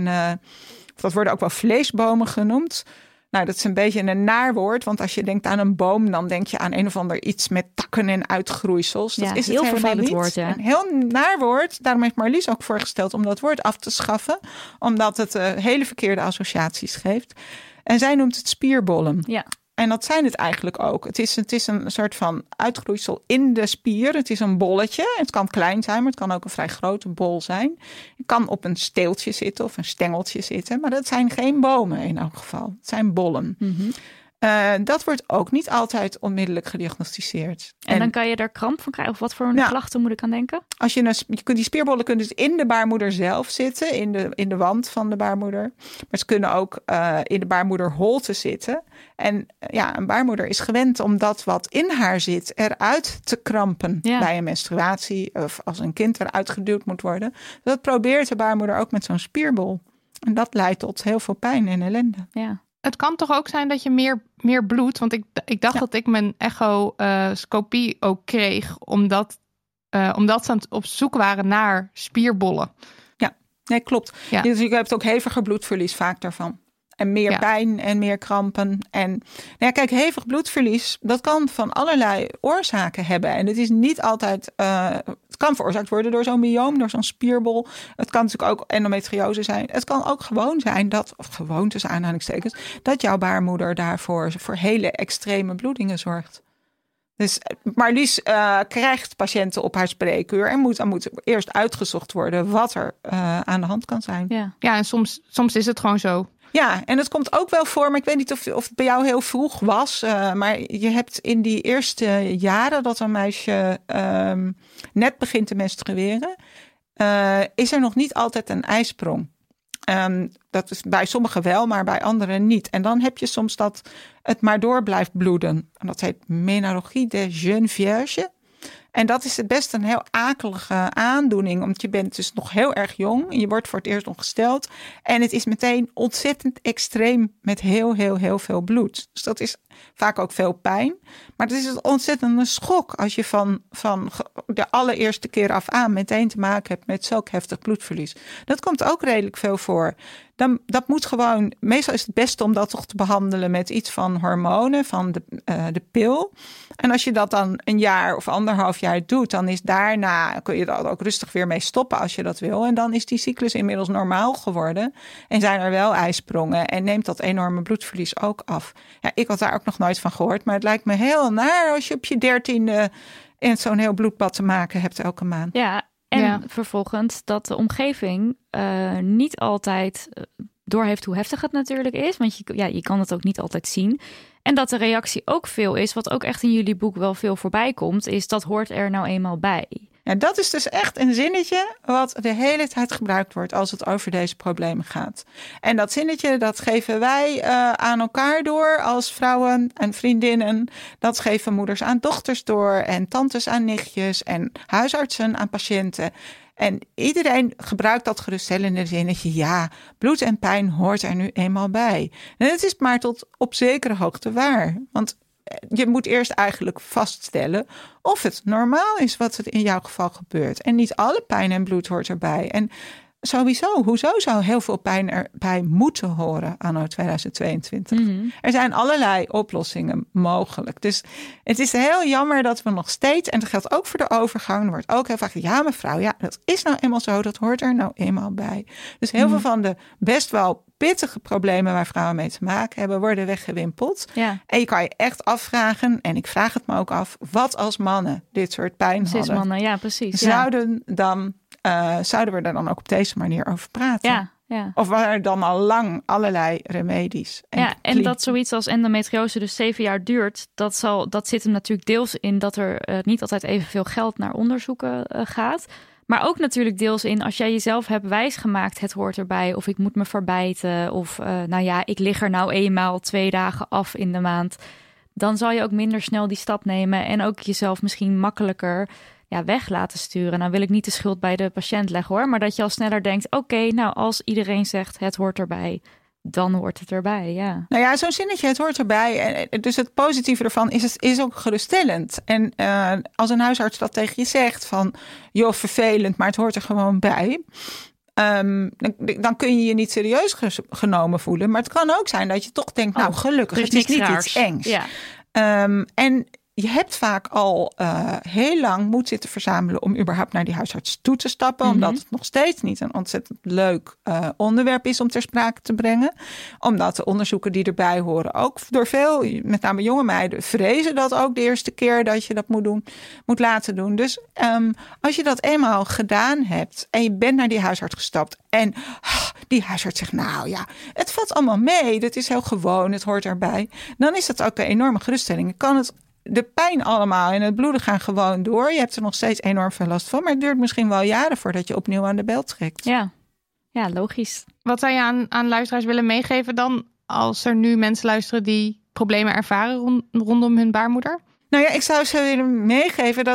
Dat worden ook wel vleesbomen genoemd. Nou, dat is een beetje een naar woord. Want als je denkt aan een boom, dan denk je aan een of ander iets met takken en uitgroeisels. Dat is het heel helemaal niet. Woord, ja. Een heel naar woord. Daarom heeft Marlies ook voorgesteld om dat woord af te schaffen. Omdat het hele verkeerde associaties geeft. En zij noemt het spierbollen. Ja. En dat zijn het eigenlijk ook. Het is een soort van uitgroeisel in de spier. Het is een bolletje. Het kan klein zijn, maar het kan ook een vrij grote bol zijn. Het kan op een steeltje zitten of een stengeltje zitten. Maar dat zijn geen bomen in elk geval. Het zijn bollen. Mm-hmm. Dat wordt ook niet altijd onmiddellijk gediagnosticeerd. En dan kan je daar kramp van krijgen? Of wat voor klachten moet ik aan denken? Als die spierbollen kunnen dus in de baarmoeder zelf zitten. In de wand van de baarmoeder. Maar ze kunnen ook in de baarmoederholte zitten. En een baarmoeder is gewend om dat wat in haar zit eruit te krampen. Ja. Bij een menstruatie of als een kind eruit geduwd moet worden. Dat probeert de baarmoeder ook met zo'n spierbol. En dat leidt tot heel veel pijn en ellende. Ja. Het kan toch ook zijn dat je meer bloed... want ik dacht dat ik mijn echoscopie ook kreeg... omdat ze op zoek waren naar spierbollen. Ja, nee, klopt. Ja. Dus je hebt ook heviger bloedverlies vaak daarvan. En meer pijn en meer krampen. En kijk, hevig bloedverlies, dat kan van allerlei oorzaken hebben. En het is niet altijd... het kan veroorzaakt worden door zo'n myoom, door zo'n spierbol. Het kan natuurlijk ook endometriose zijn. Het kan ook gewoon zijn tussen aanhalingstekens, dat jouw baarmoeder daarvoor voor hele extreme bloedingen zorgt. Dus Marlies krijgt patiënten op haar spreekuur en dan moet eerst uitgezocht worden wat er aan de hand kan zijn. Ja, en soms is het gewoon zo. Ja, en het komt ook wel voor, maar ik weet niet of het bij jou heel vroeg was. Maar je hebt in die eerste jaren dat een meisje net begint te menstrueren, is er nog niet altijd een ijsprong. Dat is bij sommigen wel, maar bij anderen niet. En dan heb je soms dat het maar door blijft bloeden. En dat heet ménorrhagie des jeunes vierges. En dat is best een heel akelige aandoening. Want je bent dus nog heel erg jong. En je wordt voor het eerst ongesteld. En het is meteen ontzettend extreem met heel, heel, heel veel bloed. Dus dat is vaak ook veel pijn. Maar het is een ontzettende schok als je van de allereerste keer af aan meteen te maken hebt met zulk heftig bloedverlies. Dat komt ook redelijk veel voor. Dat moet gewoon, meestal is het beste om dat toch te behandelen met iets van hormonen, van de pil. En als je dat dan een jaar of 1,5 jaar doet, dan is daarna, kun je er ook rustig weer mee stoppen als je dat wil. En dan is die cyclus inmiddels normaal geworden. En zijn er wel ijsprongen en neemt dat enorme bloedverlies ook af. Ja, ik had daar ook nog nooit van gehoord, maar het lijkt me heel naar als je op je 13e in zo'n heel bloedbad te maken hebt elke maand. Ja, en vervolgens dat de omgeving niet altijd doorheeft hoe heftig het natuurlijk is. Want je kan het ook niet altijd zien. En dat de reactie ook veel is, wat ook echt in jullie boek wel veel voorbij komt, is dat hoort er nou eenmaal bij. Ja, dat is dus echt een zinnetje wat de hele tijd gebruikt wordt als het over deze problemen gaat. En dat zinnetje, dat geven wij aan elkaar door als vrouwen en vriendinnen. Dat geven moeders aan dochters door en tantes aan nichtjes en huisartsen aan patiënten. En iedereen gebruikt dat geruststellende zinnetje. Ja, bloed en pijn hoort er nu eenmaal bij. En het is maar tot op zekere hoogte waar. Want je moet eerst eigenlijk vaststellen of het normaal is wat er in jouw geval gebeurt. En niet alle pijn en bloed hoort erbij. En sowieso, hoezo zou heel veel pijn erbij moeten horen anno 2022? Mhm. Er zijn allerlei oplossingen mogelijk. Dus het is heel jammer dat we nog steeds, en dat geldt ook voor de overgang, er wordt ook heel vaak, ja mevrouw, ja, dat is nou eenmaal zo, dat hoort er nou eenmaal bij. Dus heel veel van de best wel pittige problemen waar vrouwen mee te maken hebben, worden weggewimpeld. Ja. En je kan je echt afvragen, en ik vraag het me ook af, wat als mannen dit soort pijn hadden? Cis-mannen, ja, precies. Zouden we er dan ook op deze manier over praten? Ja, ja. Of waren er dan al lang allerlei remedies? En dat zoiets als endometriose dus 7 jaar duurt, dat zit hem natuurlijk deels in dat er niet altijd evenveel geld naar onderzoeken gaat. Maar ook natuurlijk deels in als jij jezelf hebt wijsgemaakt, het hoort erbij. Of ik moet me verbijten. Of ik lig er nou eenmaal 2 dagen af in de maand. Dan zal je ook minder snel die stap nemen. En ook jezelf misschien makkelijker weg laten sturen. Nou wil ik niet de schuld bij de patiënt leggen hoor. Maar dat je al sneller denkt, oké, als iedereen zegt het hoort erbij, dan hoort het erbij, ja. Nou ja, zo'n zinnetje, het hoort erbij. En dus het positieve ervan is ook geruststellend. En als een huisarts dat tegen je zegt van, joh, vervelend, maar het hoort er gewoon bij. Dan kun je je niet serieus genomen voelen. Maar het kan ook zijn dat je toch denkt, nou gelukkig, het is niet iets engs. Ja. En je hebt vaak al heel lang moed zitten verzamelen om überhaupt naar die huisarts toe te stappen. Mm-hmm. Omdat het nog steeds niet een ontzettend leuk onderwerp is om ter sprake te brengen. Omdat de onderzoeken die erbij horen ook door veel, met name jonge meiden, vrezen dat ook de eerste keer dat je dat moet laten doen. Dus als je dat eenmaal gedaan hebt en je bent naar die huisarts gestapt en die huisarts zegt, nou ja, het valt allemaal mee. Dat is heel gewoon, het hoort erbij. Dan is dat ook een enorme geruststelling. Je kan het de pijn allemaal en het bloeden gaan gewoon door. Je hebt er nog steeds enorm veel last van. Maar het duurt misschien wel jaren voordat je opnieuw aan de bel trekt. Ja, logisch. Wat zou je aan luisteraars willen meegeven dan, als er nu mensen luisteren die problemen ervaren rondom hun baarmoeder? Nou ja, ik zou ze willen meegeven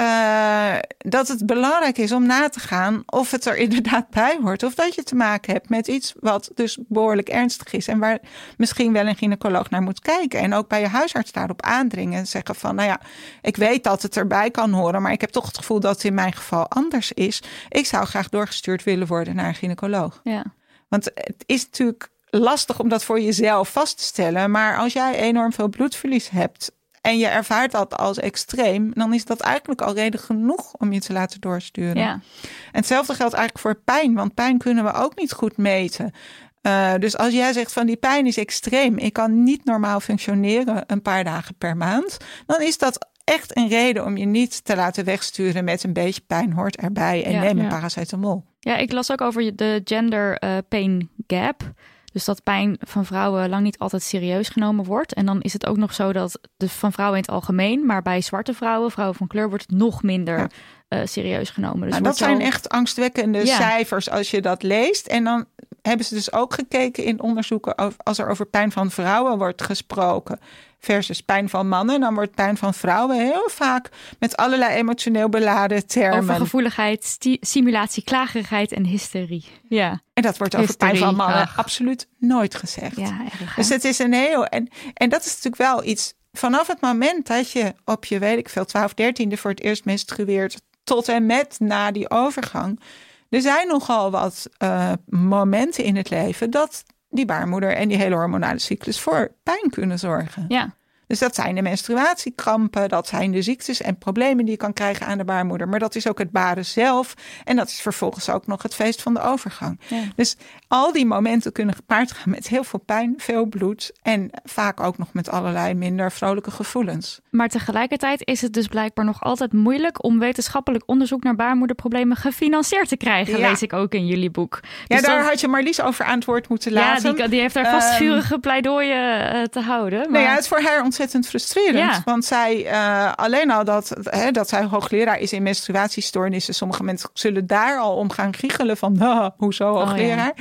dat het belangrijk is om na te gaan of het er inderdaad bij hoort. Of dat je te maken hebt met iets wat dus behoorlijk ernstig is. En waar misschien wel een gynaecoloog naar moet kijken. En ook bij je huisarts daarop aandringen. En zeggen van, nou ja, ik weet dat het erbij kan horen. Maar ik heb toch het gevoel dat het in mijn geval anders is. Ik zou graag doorgestuurd willen worden naar een gynaecoloog. Ja. Want het is natuurlijk lastig om dat voor jezelf vast te stellen. Maar als jij enorm veel bloedverlies hebt en je ervaart dat als extreem, dan is dat eigenlijk al reden genoeg om je te laten doorsturen. Ja. En hetzelfde geldt eigenlijk voor pijn, want pijn kunnen we ook niet goed meten. Dus als jij zegt van die pijn is extreem, ik kan niet normaal functioneren een paar dagen per maand, dan is dat echt een reden om je niet te laten wegsturen met een beetje pijn hoort erbij en neem een paracetamol. Ja, ik las ook over de gender pain gap. Dus dat pijn van vrouwen lang niet altijd serieus genomen wordt. En dan is het ook nog zo dat van vrouwen in het algemeen, maar bij zwarte vrouwen van kleur, wordt het nog minder serieus genomen. Dus nou, dat zijn echt angstwekkende cijfers als je dat leest. En dan hebben ze dus ook gekeken in onderzoeken als er over pijn van vrouwen wordt gesproken versus pijn van mannen, dan wordt pijn van vrouwen heel vaak met allerlei emotioneel beladen termen. Overgevoeligheid, simulatie, klagerigheid en hysterie. Ja. En dat wordt over pijn van mannen absoluut nooit gezegd. Ja, erg, dus het is een heel... En dat is natuurlijk wel iets, vanaf het moment dat je op je, weet ik veel, 12, 13e voor het eerst menstrueert, tot en met na die overgang. Er zijn nogal wat momenten in het leven dat die baarmoeder en die hele hormonale cyclus voor pijn kunnen zorgen. Ja. Dus dat zijn de menstruatiekrampen, dat zijn de ziektes en problemen die je kan krijgen aan de baarmoeder. Maar dat is ook het baren zelf en dat is vervolgens ook nog het feest van de overgang. Ja. Dus al die momenten kunnen gepaard gaan met heel veel pijn, veel bloed en vaak ook nog met allerlei minder vrolijke gevoelens. Maar tegelijkertijd is het dus blijkbaar nog altijd moeilijk om wetenschappelijk onderzoek naar baarmoederproblemen gefinancierd te krijgen, lees ik ook in jullie boek. Dus daar had je Marlies over aan het woord moeten laten. Ja, die heeft daar vast vurige pleidooien te houden. Maar... Nou ja, het is voor haar ontzettend frustrerend. Ja. Want zij, alleen al dat zij hoogleraar is in menstruatiestoornissen. Sommige mensen zullen daar al om gaan giechelen van, hoezo hoogleraar?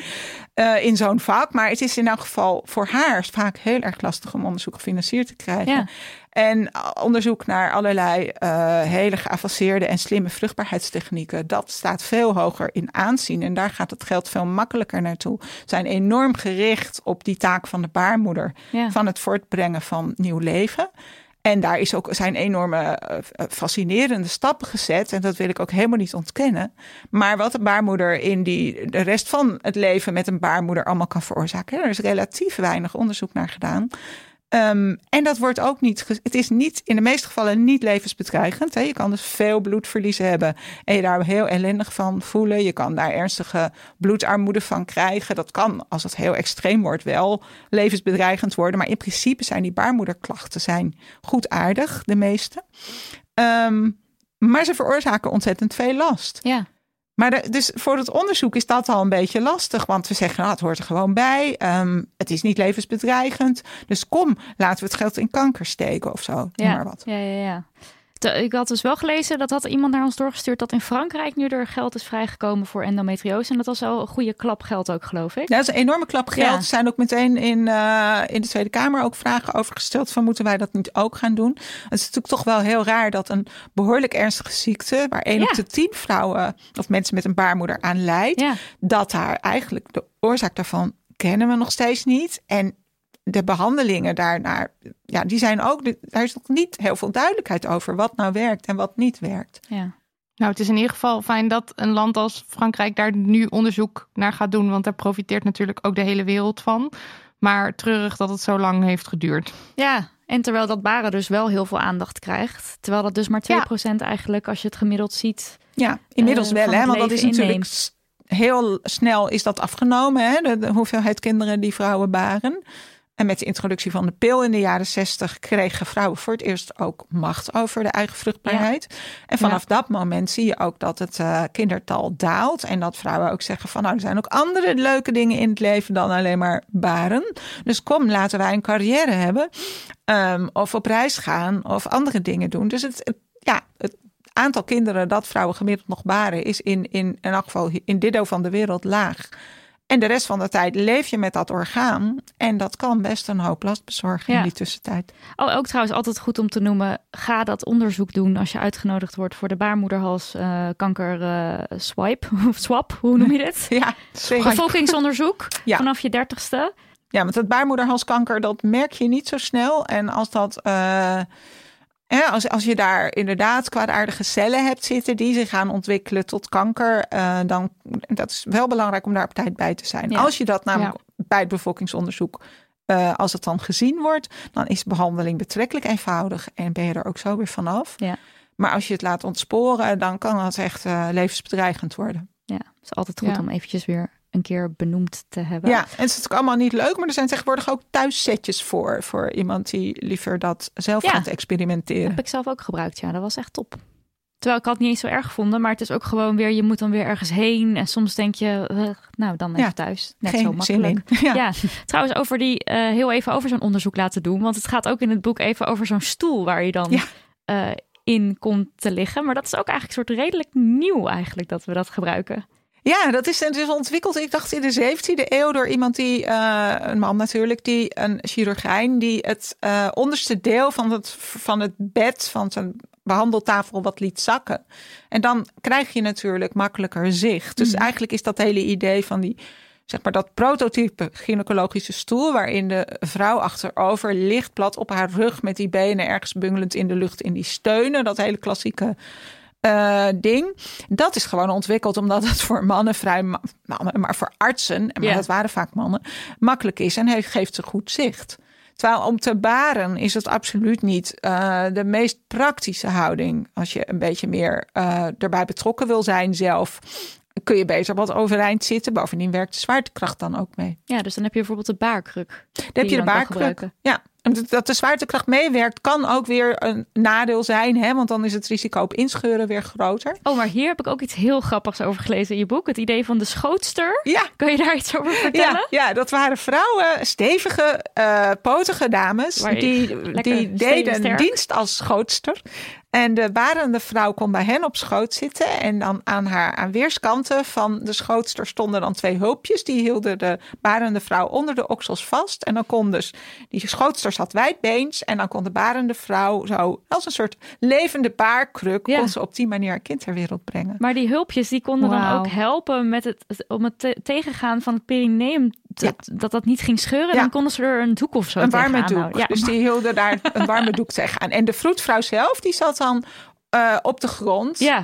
In zo'n vak. Maar het is in elk geval voor haar vaak heel erg lastig om onderzoek gefinancierd te krijgen. Ja. En onderzoek naar allerlei hele geavanceerde en slimme vruchtbaarheidstechnieken, dat staat veel hoger in aanzien. En daar gaat het geld veel makkelijker naartoe. Zijn enorm gericht op die taak van de baarmoeder, van het voortbrengen van nieuw leven. En daar zijn enorme fascinerende stappen gezet. En dat wil ik ook helemaal niet ontkennen. Maar wat een baarmoeder in de rest van het leven met een baarmoeder allemaal kan veroorzaken. Er is relatief weinig onderzoek naar gedaan. En dat wordt ook niet. Het is niet in de meeste gevallen niet levensbedreigend. Hè. Je kan dus veel bloedverlies hebben en je daar heel ellendig van voelen. Je kan daar ernstige bloedarmoede van krijgen. Dat kan, als het heel extreem wordt, wel levensbedreigend worden. Maar in principe zijn die baarmoederklachten goedaardig, de meeste. Maar ze veroorzaken ontzettend veel last. Ja. Maar dus voor het onderzoek is dat al een beetje lastig. Want we zeggen, het hoort er gewoon bij. Het is niet levensbedreigend. Dus kom, laten we het geld in kanker steken of zo. Noem maar wat. Ja. Ik had dus wel gelezen, dat had iemand naar ons doorgestuurd, dat in Frankrijk nu er geld is vrijgekomen voor endometriose. En dat was wel een goede klap geld ook, geloof ik. Ja, dat is een enorme klap geld. Ja. Er zijn ook meteen in de Tweede Kamer ook vragen over gesteld van moeten wij dat niet ook gaan doen. Het is natuurlijk toch wel heel raar dat een behoorlijk ernstige ziekte, waar 1 op de 10 vrouwen of mensen met een baarmoeder aan lijdt, dat daar eigenlijk de oorzaak daarvan kennen we nog steeds niet. En de behandelingen daarnaar, die zijn ook, daar is nog niet heel veel duidelijkheid over wat nou werkt en wat niet werkt. Ja. Nou, het is in ieder geval fijn dat een land als Frankrijk daar nu onderzoek naar gaat doen. Want daar profiteert natuurlijk ook de hele wereld van. Maar treurig dat het zo lang heeft geduurd. Ja, en terwijl dat baren dus wel heel veel aandacht krijgt. Terwijl dat dus maar 2% eigenlijk, als je het gemiddeld ziet. Ja, inmiddels wel, hè? Want dat is natuurlijk inneemt. heel snel is dat afgenomen. Hè? De hoeveelheid kinderen die vrouwen baren. En met de introductie van de pil in de jaren 60 kregen vrouwen voor het eerst ook macht over de eigen vruchtbaarheid. Ja. En vanaf dat moment zie je ook dat het kindertal daalt. En dat vrouwen ook zeggen van er zijn ook andere leuke dingen in het leven dan alleen maar baren. Dus kom, laten wij een carrière hebben. Of op reis gaan of andere dingen doen. Dus het aantal kinderen dat vrouwen gemiddeld nog baren is in elk geval in dit deel van de wereld laag. En de rest van de tijd leef je met dat orgaan. En dat kan best een hoop last bezorgen in die tussentijd. Ook trouwens altijd goed om te noemen. Ga dat onderzoek doen als je uitgenodigd wordt voor de baarmoederhalskanker swap. Hoe noem je dit? Ja, bevolkingsonderzoek vanaf je 30ste. Ja, want het baarmoederhalskanker, dat merk je niet zo snel. En als dat... als je daar inderdaad kwaadaardige cellen hebt zitten die zich gaan ontwikkelen tot kanker, dan dat is wel belangrijk om daar op tijd bij te zijn. Ja. Als je dat namelijk bij het bevolkingsonderzoek, als het dan gezien wordt, dan is behandeling betrekkelijk eenvoudig en ben je er ook zo weer vanaf. Ja. Maar als je het laat ontsporen, dan kan het echt levensbedreigend worden. Ja, het is altijd goed om eventjes weer een keer benoemd te hebben. Ja, en het is natuurlijk allemaal niet leuk, maar er zijn tegenwoordig ook thuissetjes voor iemand die liever dat zelf gaat experimenteren. Dat heb ik zelf ook gebruikt, dat was echt top. Terwijl ik had het niet eens zo erg gevonden, maar het is ook gewoon weer, je moet dan weer ergens heen en soms denk je, dan even thuis. Net geen zo makkelijk. Zin in. Ja, trouwens heel even over zo'n onderzoek laten doen, want het gaat ook in het boek even over zo'n stoel waar je dan in komt te liggen. Maar dat is ook eigenlijk een soort redelijk nieuw eigenlijk dat we dat gebruiken. Ja, het is ontwikkeld, ik dacht in de 17e eeuw door iemand die, een man natuurlijk, een chirurgijn, die het onderste deel van het bed, van zijn behandeltafel wat liet zakken. En dan krijg je natuurlijk makkelijker zicht. Dus eigenlijk is dat hele idee van die, zeg maar dat prototype gynaecologische stoel, waarin de vrouw achterover ligt, plat op haar rug met die benen ergens bungelend in de lucht in die steunen. Dat hele klassieke ding. Dat is gewoon ontwikkeld omdat het voor mannen maar voor artsen, maar dat waren vaak mannen, makkelijk is en geeft ze goed zicht. Terwijl om te baren is het absoluut niet de meest praktische houding. Als je een beetje meer erbij betrokken wil zijn zelf, kun je beter wat overeind zitten. Bovendien werkt de zwaartekracht dan ook mee. Ja, dus dan heb je bijvoorbeeld de baarkruk. Dan heb je de baarkruk. Ja. Dat de zwaartekracht meewerkt kan ook weer een nadeel zijn. Hè? Want dan is het risico op inscheuren weer groter. Oh, maar hier heb ik ook iets heel grappigs over gelezen in je boek. Het idee van de schootster. Ja. Kan je daar iets over vertellen? Ja, dat waren vrouwen, stevige, potige dames. Die deden dienst als schootster. En de barende vrouw kon bij hen op schoot zitten. En dan aan weerskanten van de schootster stonden dan 2 hulpjes. Die hielden de barende vrouw onder de oksels vast. En dan kon dus, die schootster zat wijdbeens. En dan kon de barende vrouw zo als een soort levende baarkruk, kon ze op die manier een kind ter wereld brengen. Maar die hulpjes die konden dan ook helpen met om het tegengaan van het dat niet ging scheuren. Ja. Dan konden ze er een doek of zo Een warme tegenaan doek. houden. Ja. Dus die hielden daar een warme doek tegenaan. En de vroedvrouw zelf, die zat dan op de grond. Ja.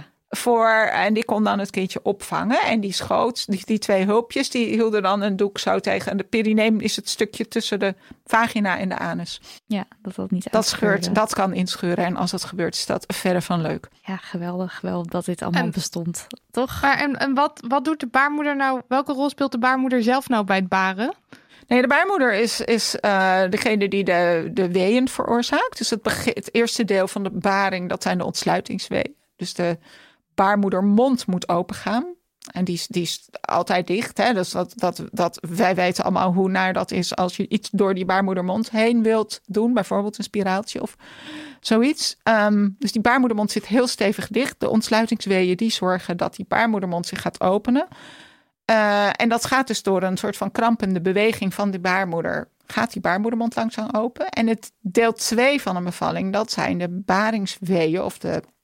En die kon dan het kindje opvangen. En die schoot, die 2 hulpjes, die hielden dan een doek zo tegen. En de perineum is het stukje tussen de vagina en de anus. Ja, dat niet Dat scheurt, dat kan inscheuren. En als dat gebeurt, is dat verre van leuk. Ja, geweldig dat dit allemaal bestond. Toch? Maar en wat doet de baarmoeder nou? Welke rol speelt de baarmoeder zelf nou bij het baren? Nee, de baarmoeder is degene die de weeën veroorzaakt. Dus het eerste deel van de baring, dat zijn de ontsluitingsweeën. Dus de baarmoedermond moet opengaan. En die is altijd dicht. Hè? Dus wij weten allemaal hoe naar dat is als je iets door die baarmoedermond heen wilt doen. Bijvoorbeeld een spiraaltje of zoiets. Dus die baarmoedermond zit heel stevig dicht. De ontsluitingsweeën die zorgen dat die baarmoedermond zich gaat openen. En dat gaat dus door een soort van krampende beweging van de baarmoeder. Gaat die baarmoedermond langzaam open. En het deel 2 van een bevalling, dat zijn de baringsweeën of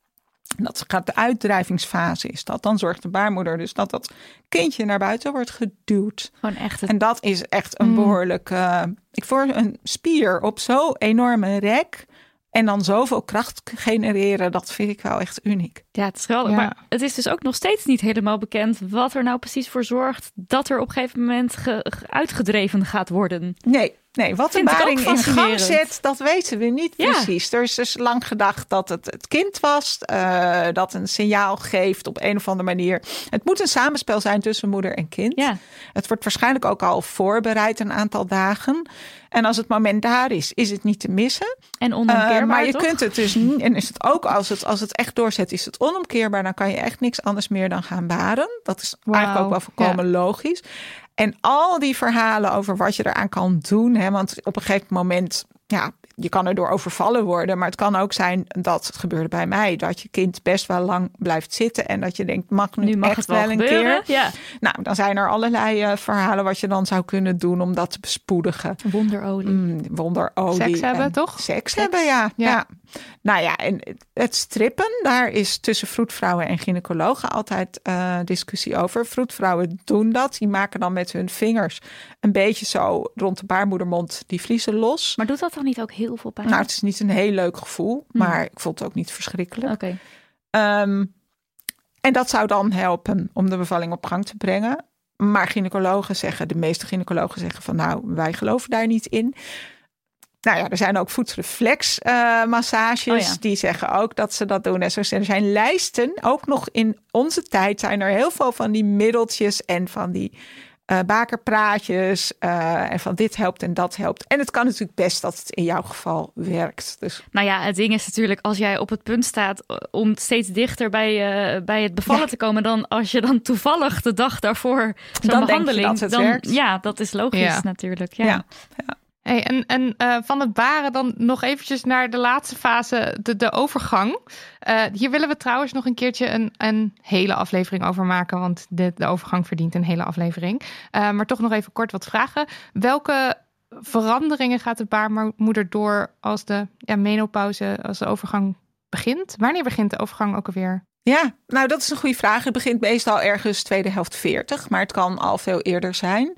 dat gaat de uitdrijvingsfase is dat. Dan zorgt de baarmoeder dus dat kindje naar buiten wordt geduwd. Gewoon echt. En dat is echt een behoorlijk... ik voor een spier op zo'n enorme rek en dan zoveel kracht genereren, dat vind ik wel echt uniek. Ja, het is geweldig. Ja. Maar het is dus ook nog steeds niet helemaal bekend wat er nou precies voor zorgt dat er op een gegeven moment uitgedreven gaat worden. Nee, wat de Vind ik ook baring in gang fascinerend. zet, dat weten we niet Ja. precies. Er is dus lang gedacht dat het kind was, dat een signaal geeft op een of andere manier. Het moet een samenspel zijn tussen moeder en kind. Ja. Het wordt waarschijnlijk ook al voorbereid een aantal dagen. En als het moment daar is het niet te missen. En onomkeerbaar, maar je toch? kunt het dus niet. En is het ook als het echt doorzet, is het onomkeerbaar. Dan kan je echt niks anders meer dan gaan baren. Dat is eigenlijk ook wel volkomen logisch. En al die verhalen over wat je eraan kan doen. Hè, want op een gegeven moment, ja, je kan erdoor overvallen worden. Maar het kan ook zijn, dat het gebeurde bij mij, dat je kind best wel lang blijft zitten. En dat je denkt, mag het echt wel wel een gebeuren. keer. Ja. Nou, dan zijn er allerlei verhalen wat je dan zou kunnen doen om dat te bespoedigen. Wonderolie. Wonderolie. Seks hebben, en toch? Seks hebben, ja. Nou ja, en het strippen, daar is tussen vroedvrouwen en gynaecologen altijd discussie over. Vroedvrouwen doen dat. Die maken dan met hun vingers een beetje zo rond de baarmoedermond die vliezen los. Maar doet dat dan niet ook heel veel pijn? Nou, het is niet een heel leuk gevoel, maar ik vond het ook niet verschrikkelijk. Oké. En dat zou dan helpen om de bevalling op gang te brengen. Maar de meeste gynaecologen zeggen van nou, wij geloven daar niet in. Nou ja, er zijn ook voetreflexmassages die zeggen ook dat ze dat doen. En zo zijn lijsten, ook nog in onze tijd zijn er heel veel van die middeltjes en van die bakerpraatjes en van dit helpt en dat helpt. En het kan natuurlijk best dat het in jouw geval werkt. Dus. Nou ja, het ding is natuurlijk, als jij op het punt staat om steeds dichter bij het bevallen te komen, dan als je dan toevallig de dag daarvoor zo'n dan behandeling, denk je dat het werkt. Ja, dat is logisch natuurlijk. Ja. Hey, en van het baren dan nog eventjes naar de laatste fase, de overgang. Hier willen we trouwens nog een keertje een hele aflevering over maken, want de overgang verdient een hele aflevering. Maar toch nog even kort wat vragen. Welke veranderingen gaat de baarmoeder door als de menopauze, als de overgang begint? Wanneer begint de overgang ook alweer? Ja, nou dat is een goede vraag. Het begint meestal ergens tweede helft 40, maar het kan al veel eerder zijn.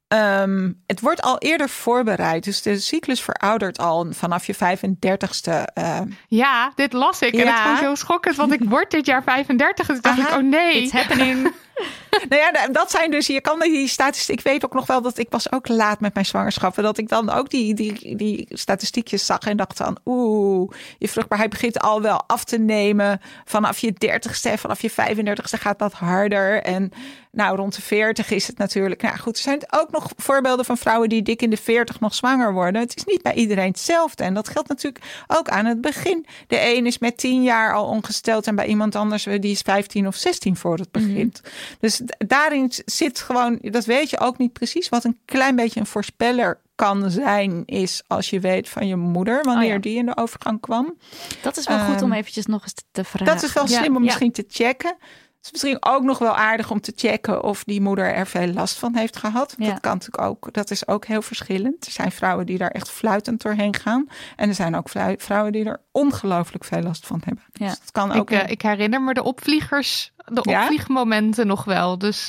Het wordt al eerder voorbereid. Dus de cyclus veroudert al vanaf je 35ste. Ja, dit las ik. En het is gewoon zo schokkend, want ik word dit jaar 35. Dus dacht ik, oh nee. It's happening. Nou ja, dat zijn dus, je kan die statistiek. Ik weet ook nog wel dat ik was ook laat met mijn zwangerschappen. Dat ik dan ook die statistiekjes zag en dacht dan, je vruchtbaarheid begint al wel af te nemen. Vanaf je 30ste en vanaf je 35ste gaat dat harder. En nou, rond de 40 is het natuurlijk. Nou goed, er zijn ook nog voorbeelden van vrouwen die dik in de 40 nog zwanger worden. Het is niet bij iedereen hetzelfde. En dat geldt natuurlijk ook aan het begin. De een is met 10 jaar al ongesteld en bij iemand anders die is 15 of 16 voor het begint. Dus daarin zit gewoon, dat weet je ook niet precies. Wat een klein beetje een voorspeller kan zijn, is als je weet van je moeder, wanneer die in de overgang kwam. Dat is wel goed om eventjes nog eens te vragen. Dat is wel slim om misschien te checken. Het is misschien ook nog wel aardig om te checken of die moeder er veel last van heeft gehad. Ja. Dat kan natuurlijk ook. Dat is ook heel verschillend. Er zijn vrouwen die daar echt fluitend doorheen gaan. En er zijn ook vrouwen die er ongelooflijk veel last van hebben. Ja. Dus het kan ook. Ik herinner me de opvliegmomenten nog wel. Dus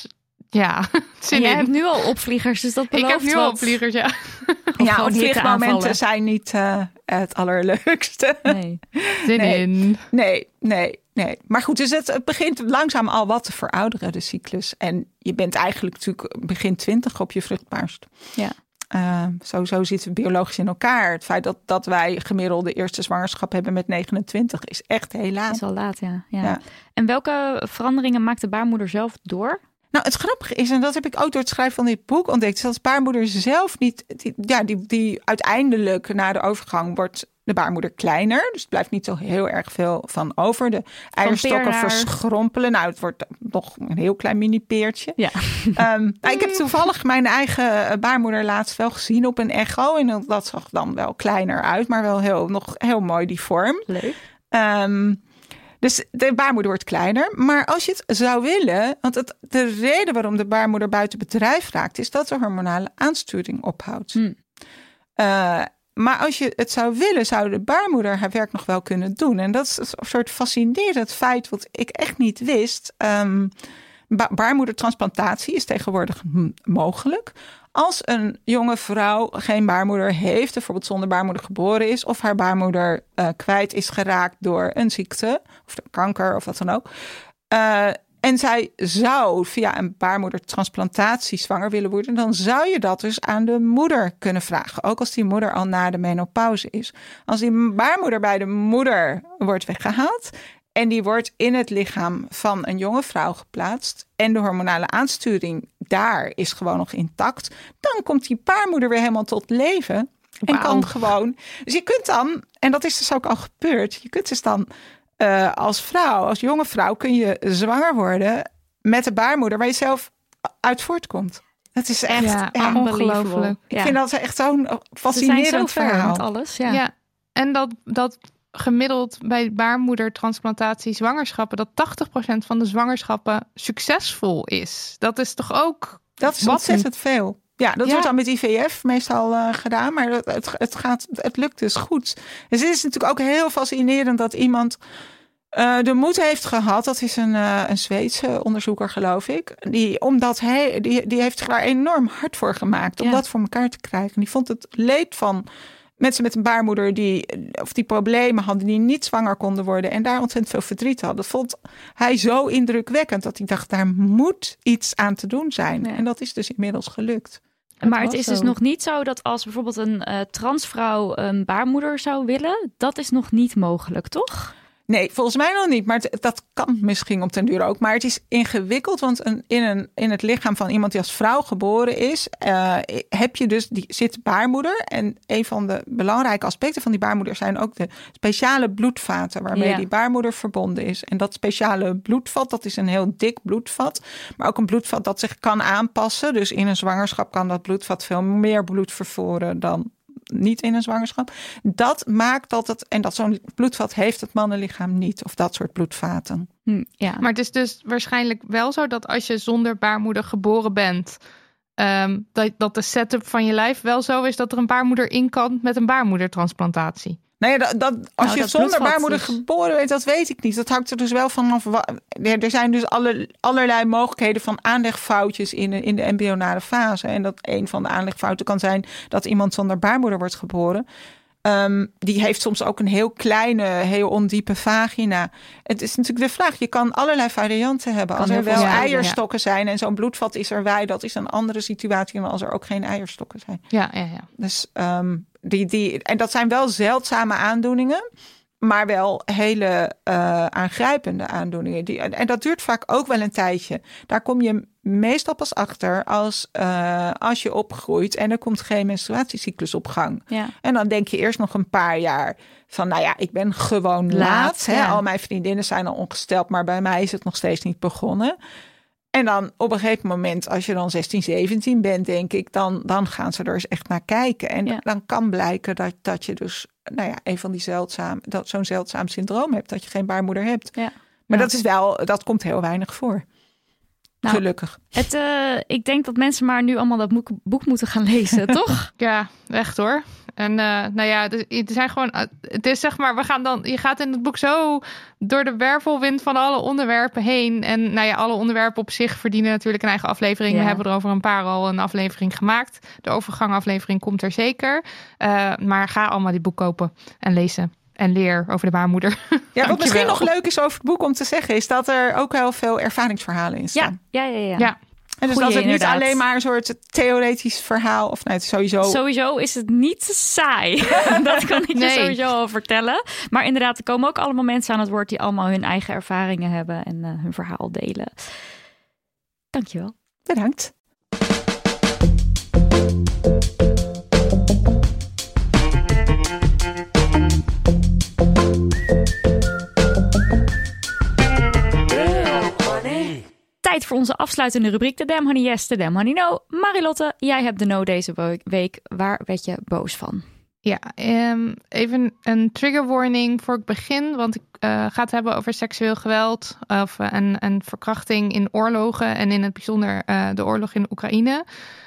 Ja, En jij hebt nu al opvliegers, dus dat belooft Ik heb nu wat. al opvliegers, ja. Of gewoon vliegmomenten hichteaanvallen. zijn niet het allerleukste. Nee. Zin Nee. in. Nee. Maar goed, dus het begint langzaam al wat te verouderen, de cyclus. En je bent eigenlijk natuurlijk begin 20 op je vruchtbaarst. Ja. Zo zitten we biologisch in elkaar. Het feit dat wij gemiddelde eerste zwangerschap hebben met 29 is echt heel laat. Is al laat, ja. Ja. En welke veranderingen maakt de baarmoeder zelf door? Nou, het grappige is, en dat heb ik ook door het schrijven van dit boek ontdekt, is dat de baarmoeder zelf niet, die uiteindelijk na de overgang wordt de baarmoeder kleiner. Dus het blijft niet zo heel erg veel van over. De eierstokken peer naar- verschrompelen. Nou, het wordt nog een heel klein mini-peertje. Ja. Ik heb toevallig mijn eigen baarmoeder laatst wel gezien op een echo. En dat zag dan wel kleiner uit, maar wel nog heel mooi die vorm. Leuk. Dus de baarmoeder wordt kleiner. Maar als je het zou willen, want de reden waarom de baarmoeder buiten bedrijf raakt, is dat de hormonale aansturing ophoudt. Maar als je het zou willen, zou de baarmoeder haar werk nog wel kunnen doen. En dat is een soort fascinerend feit wat ik echt niet wist. Baarmoedertransplantatie is tegenwoordig mogelijk. Als een jonge vrouw geen baarmoeder heeft, bijvoorbeeld zonder baarmoeder geboren is, of haar baarmoeder kwijt is geraakt door een ziekte, of kanker of wat dan ook. En zij zou via een baarmoedertransplantatie zwanger willen worden, dan zou je dat dus aan de moeder kunnen vragen. Ook als die moeder al na de menopauze is. Als die baarmoeder bij de moeder wordt weggehaald en die wordt in het lichaam van een jonge vrouw geplaatst en de hormonale aansturing daar is gewoon nog intact, dan komt die baarmoeder weer helemaal tot leven en kan gewoon. Dus je kunt dan, en dat is dus ook al gebeurd, je kunt dus dan als jonge vrouw kun je zwanger worden met de baarmoeder waar je zelf uit voortkomt. Het is echt ongelooflijk. Ik vind dat echt zo'n Ze fascinerend zijn zo ver verhaal. met alles. Ja. Ja, en dat gemiddeld bij baarmoedertransplantatie zwangerschappen, dat 80% van de zwangerschappen succesvol is. Dat is toch ook... Dat is ontzettend veel. Ja, dat wordt dan met IVF meestal gedaan, maar het lukt dus goed. Dus het is natuurlijk ook heel fascinerend dat iemand de moed heeft gehad. Dat is een Zweedse onderzoeker, geloof ik. Die heeft zich daar enorm hard voor gemaakt om dat voor elkaar te krijgen. Die vond het leed van mensen met een baarmoeder die problemen hadden, die niet zwanger konden worden en daar ontzettend veel verdriet hadden. Dat vond hij zo indrukwekkend dat hij dacht, daar moet iets aan te doen zijn. Ja. En dat is dus inmiddels gelukt. Maar het is dus nog niet zo dat als bijvoorbeeld een transvrouw een baarmoeder zou willen, dat is nog niet mogelijk, toch? Nee, volgens mij nog niet. Maar dat kan misschien op den duur ook. Maar het is ingewikkeld, want in het lichaam van iemand die als vrouw geboren is, heb je dus zit baarmoeder. En een van de belangrijke aspecten van die baarmoeder zijn ook de speciale bloedvaten waarmee die baarmoeder verbonden is. En dat speciale bloedvat, dat is een heel dik bloedvat, maar ook een bloedvat dat zich kan aanpassen. Dus in een zwangerschap kan dat bloedvat veel meer bloed vervoeren dan niet in een zwangerschap. Dat maakt dat zo'n bloedvat heeft het mannenlichaam niet. Of dat soort bloedvaten. Ja. Maar het is dus waarschijnlijk wel zo dat als je zonder baarmoeder geboren bent, dat de setup van je lijf wel zo is dat er een baarmoeder in kan met een baarmoedertransplantatie. Nee, als je zonder baarmoeder geboren bent, dat weet ik niet. Dat hangt er dus wel vanaf. Er zijn dus allerlei mogelijkheden van aanlegfoutjes in de embryonale fase. En dat een van de aanlegfouten kan zijn dat iemand zonder baarmoeder wordt geboren. Die heeft soms ook een heel kleine, heel ondiepe vagina. Het is natuurlijk de vraag, je kan allerlei varianten hebben. Als er wel eierstokken zijn en zo'n bloedvat is erbij, dat is een andere situatie dan als er ook geen eierstokken zijn. Ja. Dus en dat zijn wel zeldzame aandoeningen, maar wel hele aangrijpende aandoeningen. En dat duurt vaak ook wel een tijdje. Daar kom je meestal pas achter als je opgroeit en er komt geen menstruatiecyclus op gang. Ja. En dan denk je eerst nog een paar jaar van, ik ben gewoon laat. Hè? Al mijn vriendinnen zijn al ongesteld, maar bij mij is het nog steeds niet begonnen. En dan op een gegeven moment, als je dan 16, 17 bent, denk ik, dan gaan ze er eens echt naar kijken. En dan kan blijken dat je dus, een van die zo'n zeldzaam syndroom hebt, dat je geen baarmoeder hebt. Ja. Maar dat komt heel weinig voor. Nou, gelukkig. Ik denk dat mensen maar nu allemaal dat boek moeten gaan lezen, toch? Ja, echt hoor. En er zijn gewoon... Het is zeg maar, je gaat in het boek zo door de wervelwind van alle onderwerpen heen. En alle onderwerpen op zich verdienen natuurlijk een eigen aflevering. Ja. We hebben er over een paar al een aflevering gemaakt. De overgangaflevering komt er zeker. Maar ga allemaal die boek kopen en lezen. En leer over de baarmoeder. Ja, wat misschien nog leuk is over het boek om te zeggen, is dat er ook heel veel ervaringsverhalen in staan. Ja. En dus Goeie, dat het niet inderdaad. alleen maar een soort theoretisch verhaal. Of het sowieso. Sowieso is het niet saai. Dat kan ik je sowieso al vertellen. Maar inderdaad, er komen ook allemaal mensen aan het woord die allemaal hun eigen ervaringen hebben en hun verhaal delen. Dankjewel. Bedankt. Tijd voor onze afsluitende rubriek, de Damn Honey Yes, de Damn Honey No. Marilotte, jij hebt de no deze week. Waar werd je boos van? Ja, even een trigger warning voor ik begin. Want ik ga het hebben over seksueel geweld en verkrachting in oorlogen. En in het bijzonder de oorlog in Oekraïne.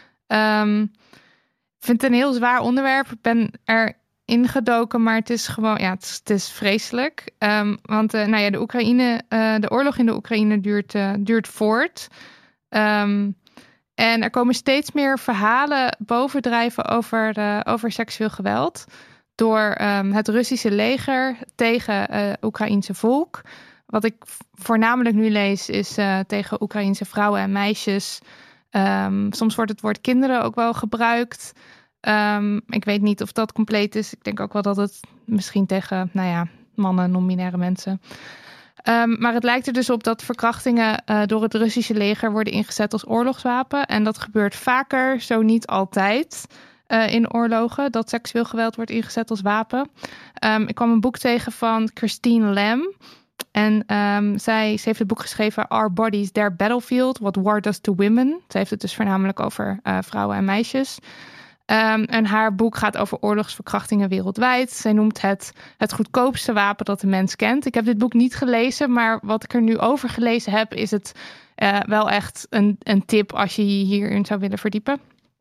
Ik vind het een heel zwaar onderwerp. Ik ben er ingedoken, maar het is gewoon, het is vreselijk. Want de oorlog in de Oekraïne duurt voort. En er komen steeds meer verhalen bovendrijven over seksueel geweld door het Russische leger tegen Oekraïense volk. Wat ik voornamelijk nu lees is tegen Oekraïense vrouwen en meisjes. Soms wordt het woord kinderen ook wel gebruikt. Ik weet niet of dat compleet is. Ik denk ook wel dat het misschien tegen, mannen, non-binaire mensen. Maar het lijkt er dus op dat verkrachtingen door het Russische leger worden ingezet als oorlogswapen. En dat gebeurt vaker, zo niet altijd, in oorlogen. Dat seksueel geweld wordt ingezet als wapen. Ik kwam een boek tegen van Christine Lamb. En ze heeft het boek geschreven Our Bodies, Their Battlefield, What War Does to Women. Ze heeft het dus voornamelijk over vrouwen en meisjes. En haar boek gaat over oorlogsverkrachtingen wereldwijd. Zij noemt het goedkoopste wapen dat de mens kent. Ik heb dit boek niet gelezen, maar wat ik er nu over gelezen heb, is het wel echt een tip als je je hierin zou willen verdiepen.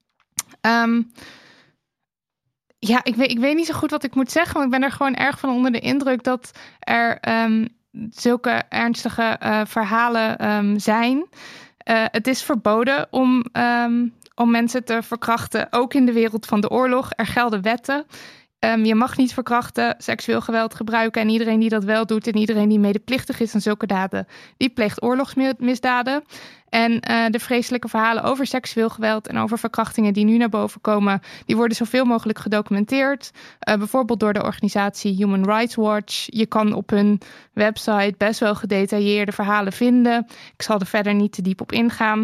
Ik weet niet zo goed wat ik moet zeggen, want ik ben er gewoon erg van onder de indruk dat er zulke ernstige verhalen zijn. Het is verboden om mensen te verkrachten, ook in de wereld van de oorlog. Er gelden wetten. Je mag niet verkrachten, seksueel geweld gebruiken. En iedereen die dat wel doet en iedereen die medeplichtig is aan zulke daden, die pleegt oorlogsmisdaden. En de vreselijke verhalen over seksueel geweld en over verkrachtingen die nu naar boven komen, die worden zoveel mogelijk gedocumenteerd. Bijvoorbeeld door de organisatie Human Rights Watch. Je kan op hun website best wel gedetailleerde verhalen vinden. Ik zal er verder niet te diep op ingaan.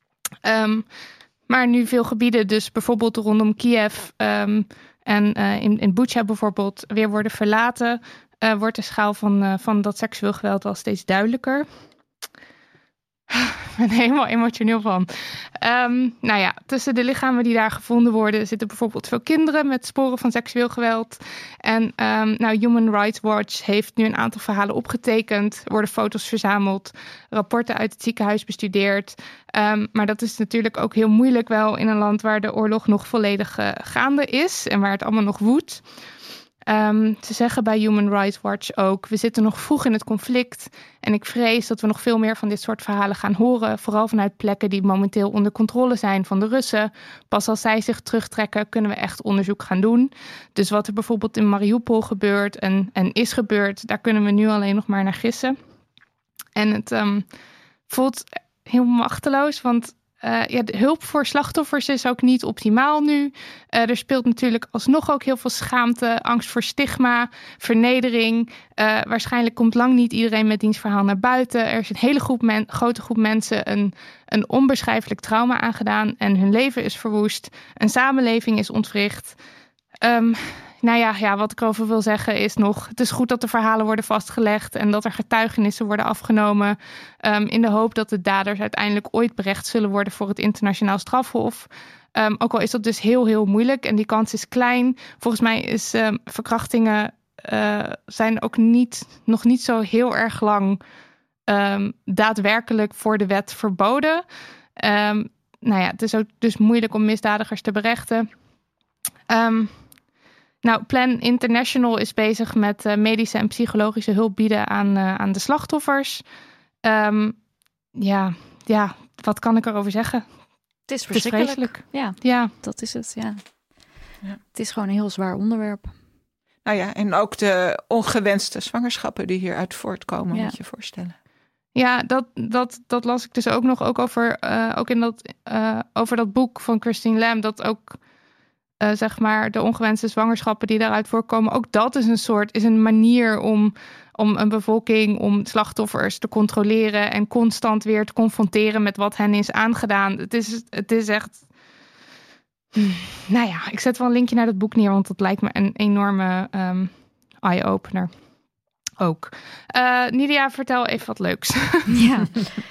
Maar nu veel gebieden, dus bijvoorbeeld rondom Kiev en in Bucha bijvoorbeeld, weer worden verlaten, wordt de schaal van dat seksueel geweld wel steeds duidelijker. Ik ben helemaal emotioneel van. Tussen de lichamen die daar gevonden worden zitten bijvoorbeeld veel kinderen met sporen van seksueel geweld. En Human Rights Watch heeft nu een aantal verhalen opgetekend. Er worden foto's verzameld, rapporten uit het ziekenhuis bestudeerd. Maar dat is natuurlijk ook heel moeilijk wel in een land waar de oorlog nog volledig gaande is en waar het allemaal nog woedt. Ze zeggen bij Human Rights Watch ook, we zitten nog vroeg in het conflict en ik vrees dat we nog veel meer van dit soort verhalen gaan horen, vooral vanuit plekken die momenteel onder controle zijn van de Russen. Pas als zij zich terugtrekken kunnen we echt onderzoek gaan doen. Dus wat er bijvoorbeeld in Mariupol gebeurt en is gebeurd, daar kunnen we nu alleen nog maar naar gissen. En het voelt heel machteloos, want de hulp voor slachtoffers is ook niet optimaal nu. Er speelt natuurlijk alsnog ook heel veel schaamte, angst voor stigma, vernedering. Waarschijnlijk komt lang niet iedereen met diens verhaal naar buiten. Er is een hele grote groep mensen een onbeschrijfelijk trauma aangedaan en hun leven is verwoest. Een samenleving is ontwricht. Wat ik erover wil zeggen is nog, het is goed dat de verhalen worden vastgelegd en dat er getuigenissen worden afgenomen in de hoop dat de daders uiteindelijk ooit berecht zullen worden voor het internationaal strafhof. Ook al is dat dus heel, heel moeilijk en die kans is klein. Volgens mij is verkrachtingen zijn ook nog niet zo heel erg lang daadwerkelijk voor de wet verboden. Het is ook dus moeilijk om misdadigers te berechten. Nou, Plan International is bezig met medische en psychologische hulp bieden aan de slachtoffers. Wat kan ik erover zeggen? Het is verschrikkelijk. vreselijk. Ja, dat is het. Ja. Het is gewoon een heel zwaar onderwerp. Nou ja, en ook de ongewenste zwangerschappen die hieruit voortkomen, moet je voorstellen. Ja, dat las ik dus ook nog. Ook over dat boek van Christine Lamb. Dat ook, zeg maar, de ongewenste zwangerschappen die daaruit voorkomen. Ook dat is een manier om een bevolking, om slachtoffers te controleren. En constant weer te confronteren met wat hen is aangedaan. Het is echt... Nou ja, ik zet wel een linkje naar dat boek neer. Want dat lijkt me een enorme eye-opener. Ook. Nidia, vertel even wat leuks. Ja,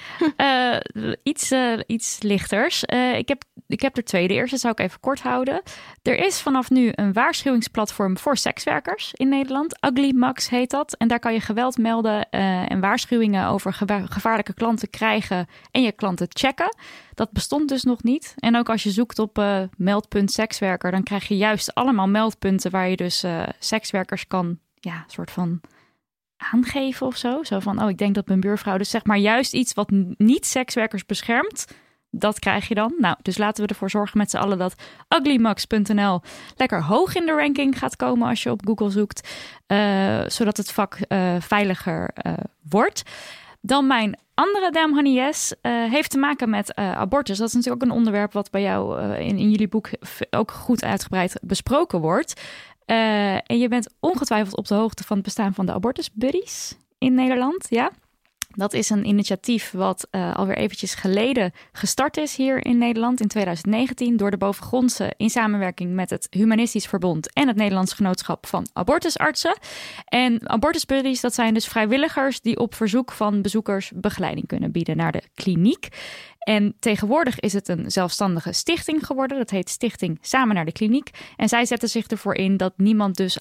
iets lichters. Ik heb er 2. De eerste zou ik even kort houden. Er is vanaf nu een waarschuwingsplatform voor sekswerkers in Nederland. Ugly Mugs heet dat. En daar kan je geweld melden en waarschuwingen over gevaarlijke klanten krijgen en je klanten checken. Dat bestond dus nog niet. En ook als je zoekt op meldpunt sekswerker, dan krijg je juist allemaal meldpunten waar je dus sekswerkers kan, soort van aangeven of zo. Zo van, ik denk dat mijn buurvrouw, dus zeg maar juist iets wat niet sekswerkers beschermt, dat krijg je dan. Nou, dus laten we ervoor zorgen met z'n allen dat uglymugs.nl lekker hoog in de ranking gaat komen als je op Google zoekt, zodat het vak veiliger wordt. Dan mijn andere Damn Honey Yes heeft te maken met abortus. Dat is natuurlijk ook een onderwerp wat bij jou in jullie boek ook goed uitgebreid besproken wordt. En je bent ongetwijfeld op de hoogte van het bestaan van de abortusbuddies in Nederland, ja? Dat is een initiatief wat alweer eventjes geleden gestart is hier in Nederland in 2019 door de Bovengrondse in samenwerking met het Humanistisch Verbond en het Nederlands Genootschap van Abortusartsen. En abortusbuddies, dat zijn dus vrijwilligers die op verzoek van bezoekers begeleiding kunnen bieden naar de kliniek. En tegenwoordig is het een zelfstandige stichting geworden. Dat heet Stichting Samen naar de Kliniek. En zij zetten zich ervoor in dat niemand dus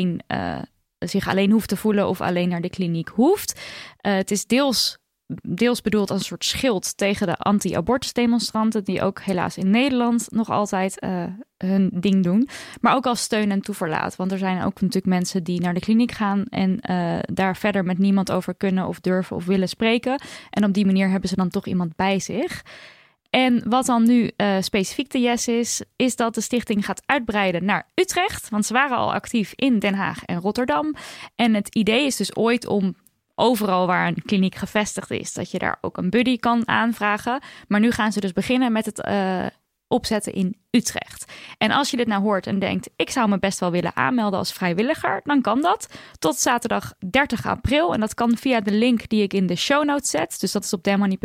zich alleen hoeft te voelen of alleen naar de kliniek hoeft. Het is deels bedoeld als een soort schild tegen de anti-abortusdemonstranten die ook helaas in Nederland nog altijd hun ding doen. Maar ook als steun en toeverlaat. Want er zijn ook natuurlijk mensen die naar de kliniek gaan en daar verder met niemand over kunnen of durven of willen spreken. En op die manier hebben ze dan toch iemand bij zich. En wat dan nu specifiek de yes is dat de stichting gaat uitbreiden naar Utrecht. Want ze waren al actief in Den Haag en Rotterdam. En het idee is dus ooit om overal waar een kliniek gevestigd is, dat je daar ook een buddy kan aanvragen. Maar nu gaan ze dus beginnen met het opzetten in Utrecht. En als je dit nou hoort en denkt, ik zou me best wel willen aanmelden als vrijwilliger, dan kan dat tot zaterdag 30 april. En dat kan via de link die ik in de show notes zet. Dus dat is op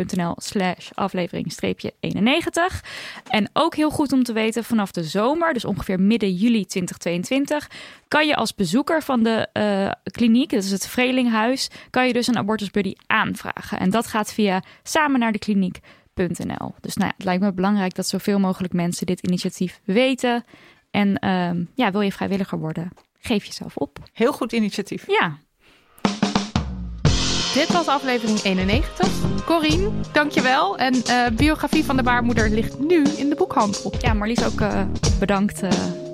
damnhoney.nl/aflevering-91. En ook heel goed om te weten, vanaf de zomer, dus ongeveer midden juli 2022, kan je als bezoeker van de kliniek, dat is het Vreelinghuis, kan je dus een abortusbuddy aanvragen. En dat gaat via samen naar de kliniek.nl. Dus nou ja, het lijkt me belangrijk dat zoveel mogelijk mensen dit initiatief weten. En wil je vrijwilliger worden, geef jezelf op. Heel goed initiatief. Ja. Dit was aflevering 91. Corien, dankjewel. En biografie van de baarmoeder ligt nu in de boekhandel. Ja, Marlies ook bedankt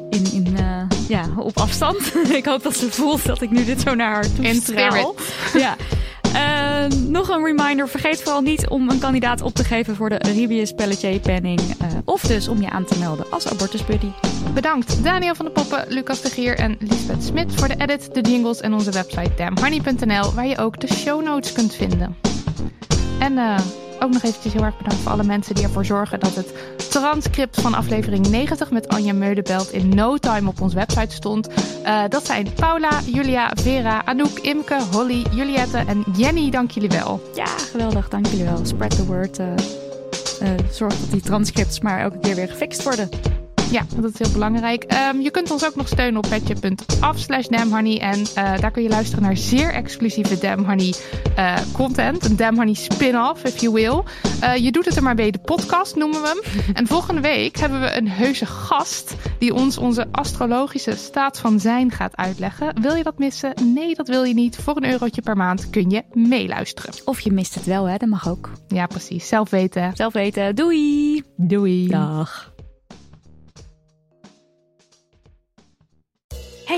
op afstand. Ik hoop dat ze voelt dat ik nu dit zo naar haar toe straal. Ja. Nog een reminder, vergeet vooral niet om een kandidaat op te geven voor de Ribius Pelletier Penning. Of dus om je aan te melden als abortusbuddy. Bedankt Daniel van de Poppen, Lucas de Gier en Lisbeth Smit voor de edit, de jingles en onze website damnhoney.nl, waar je ook de show notes kunt vinden. En ook nog eventjes heel erg bedankt voor alle mensen die ervoor zorgen dat het transcript van aflevering 90 met Anja Meudebelt in no time op onze website stond. Dat zijn Paula, Julia, Vera, Anouk, Imke, Holly, Juliette en Jenny. Dank jullie wel. Ja, geweldig. Dank jullie wel. Spread the word. Zorg dat die transcripts maar elke keer weer gefixt worden. Ja, dat is heel belangrijk. Je kunt ons ook nog steunen op petje.af/damnhoney. En daar kun je luisteren naar zeer exclusieve Damn Honey content. Een Damn Honey spin-off, if you will. Je doet het er maar bij, de podcast noemen we hem. En volgende week hebben we een heuse gast die ons onze astrologische staat van zijn gaat uitleggen. Wil je dat missen? Nee, dat wil je niet. Voor €1 per maand kun je meeluisteren. Of je mist het wel, hè? Dat mag ook. Ja, precies. Zelf weten. Zelf weten. Doei! Doei. Dag. Hey,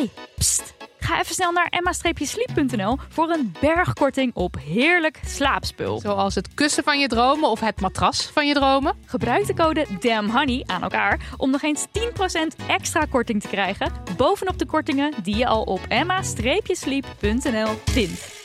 Ga even snel naar emma-sleep.nl voor een bergkorting op heerlijk slaapspul. Zoals het kussen van je dromen of het matras van je dromen. Gebruik de code DAMNHoney aan elkaar om nog eens 10% extra korting te krijgen bovenop de kortingen die je al op emma-sleep.nl vindt.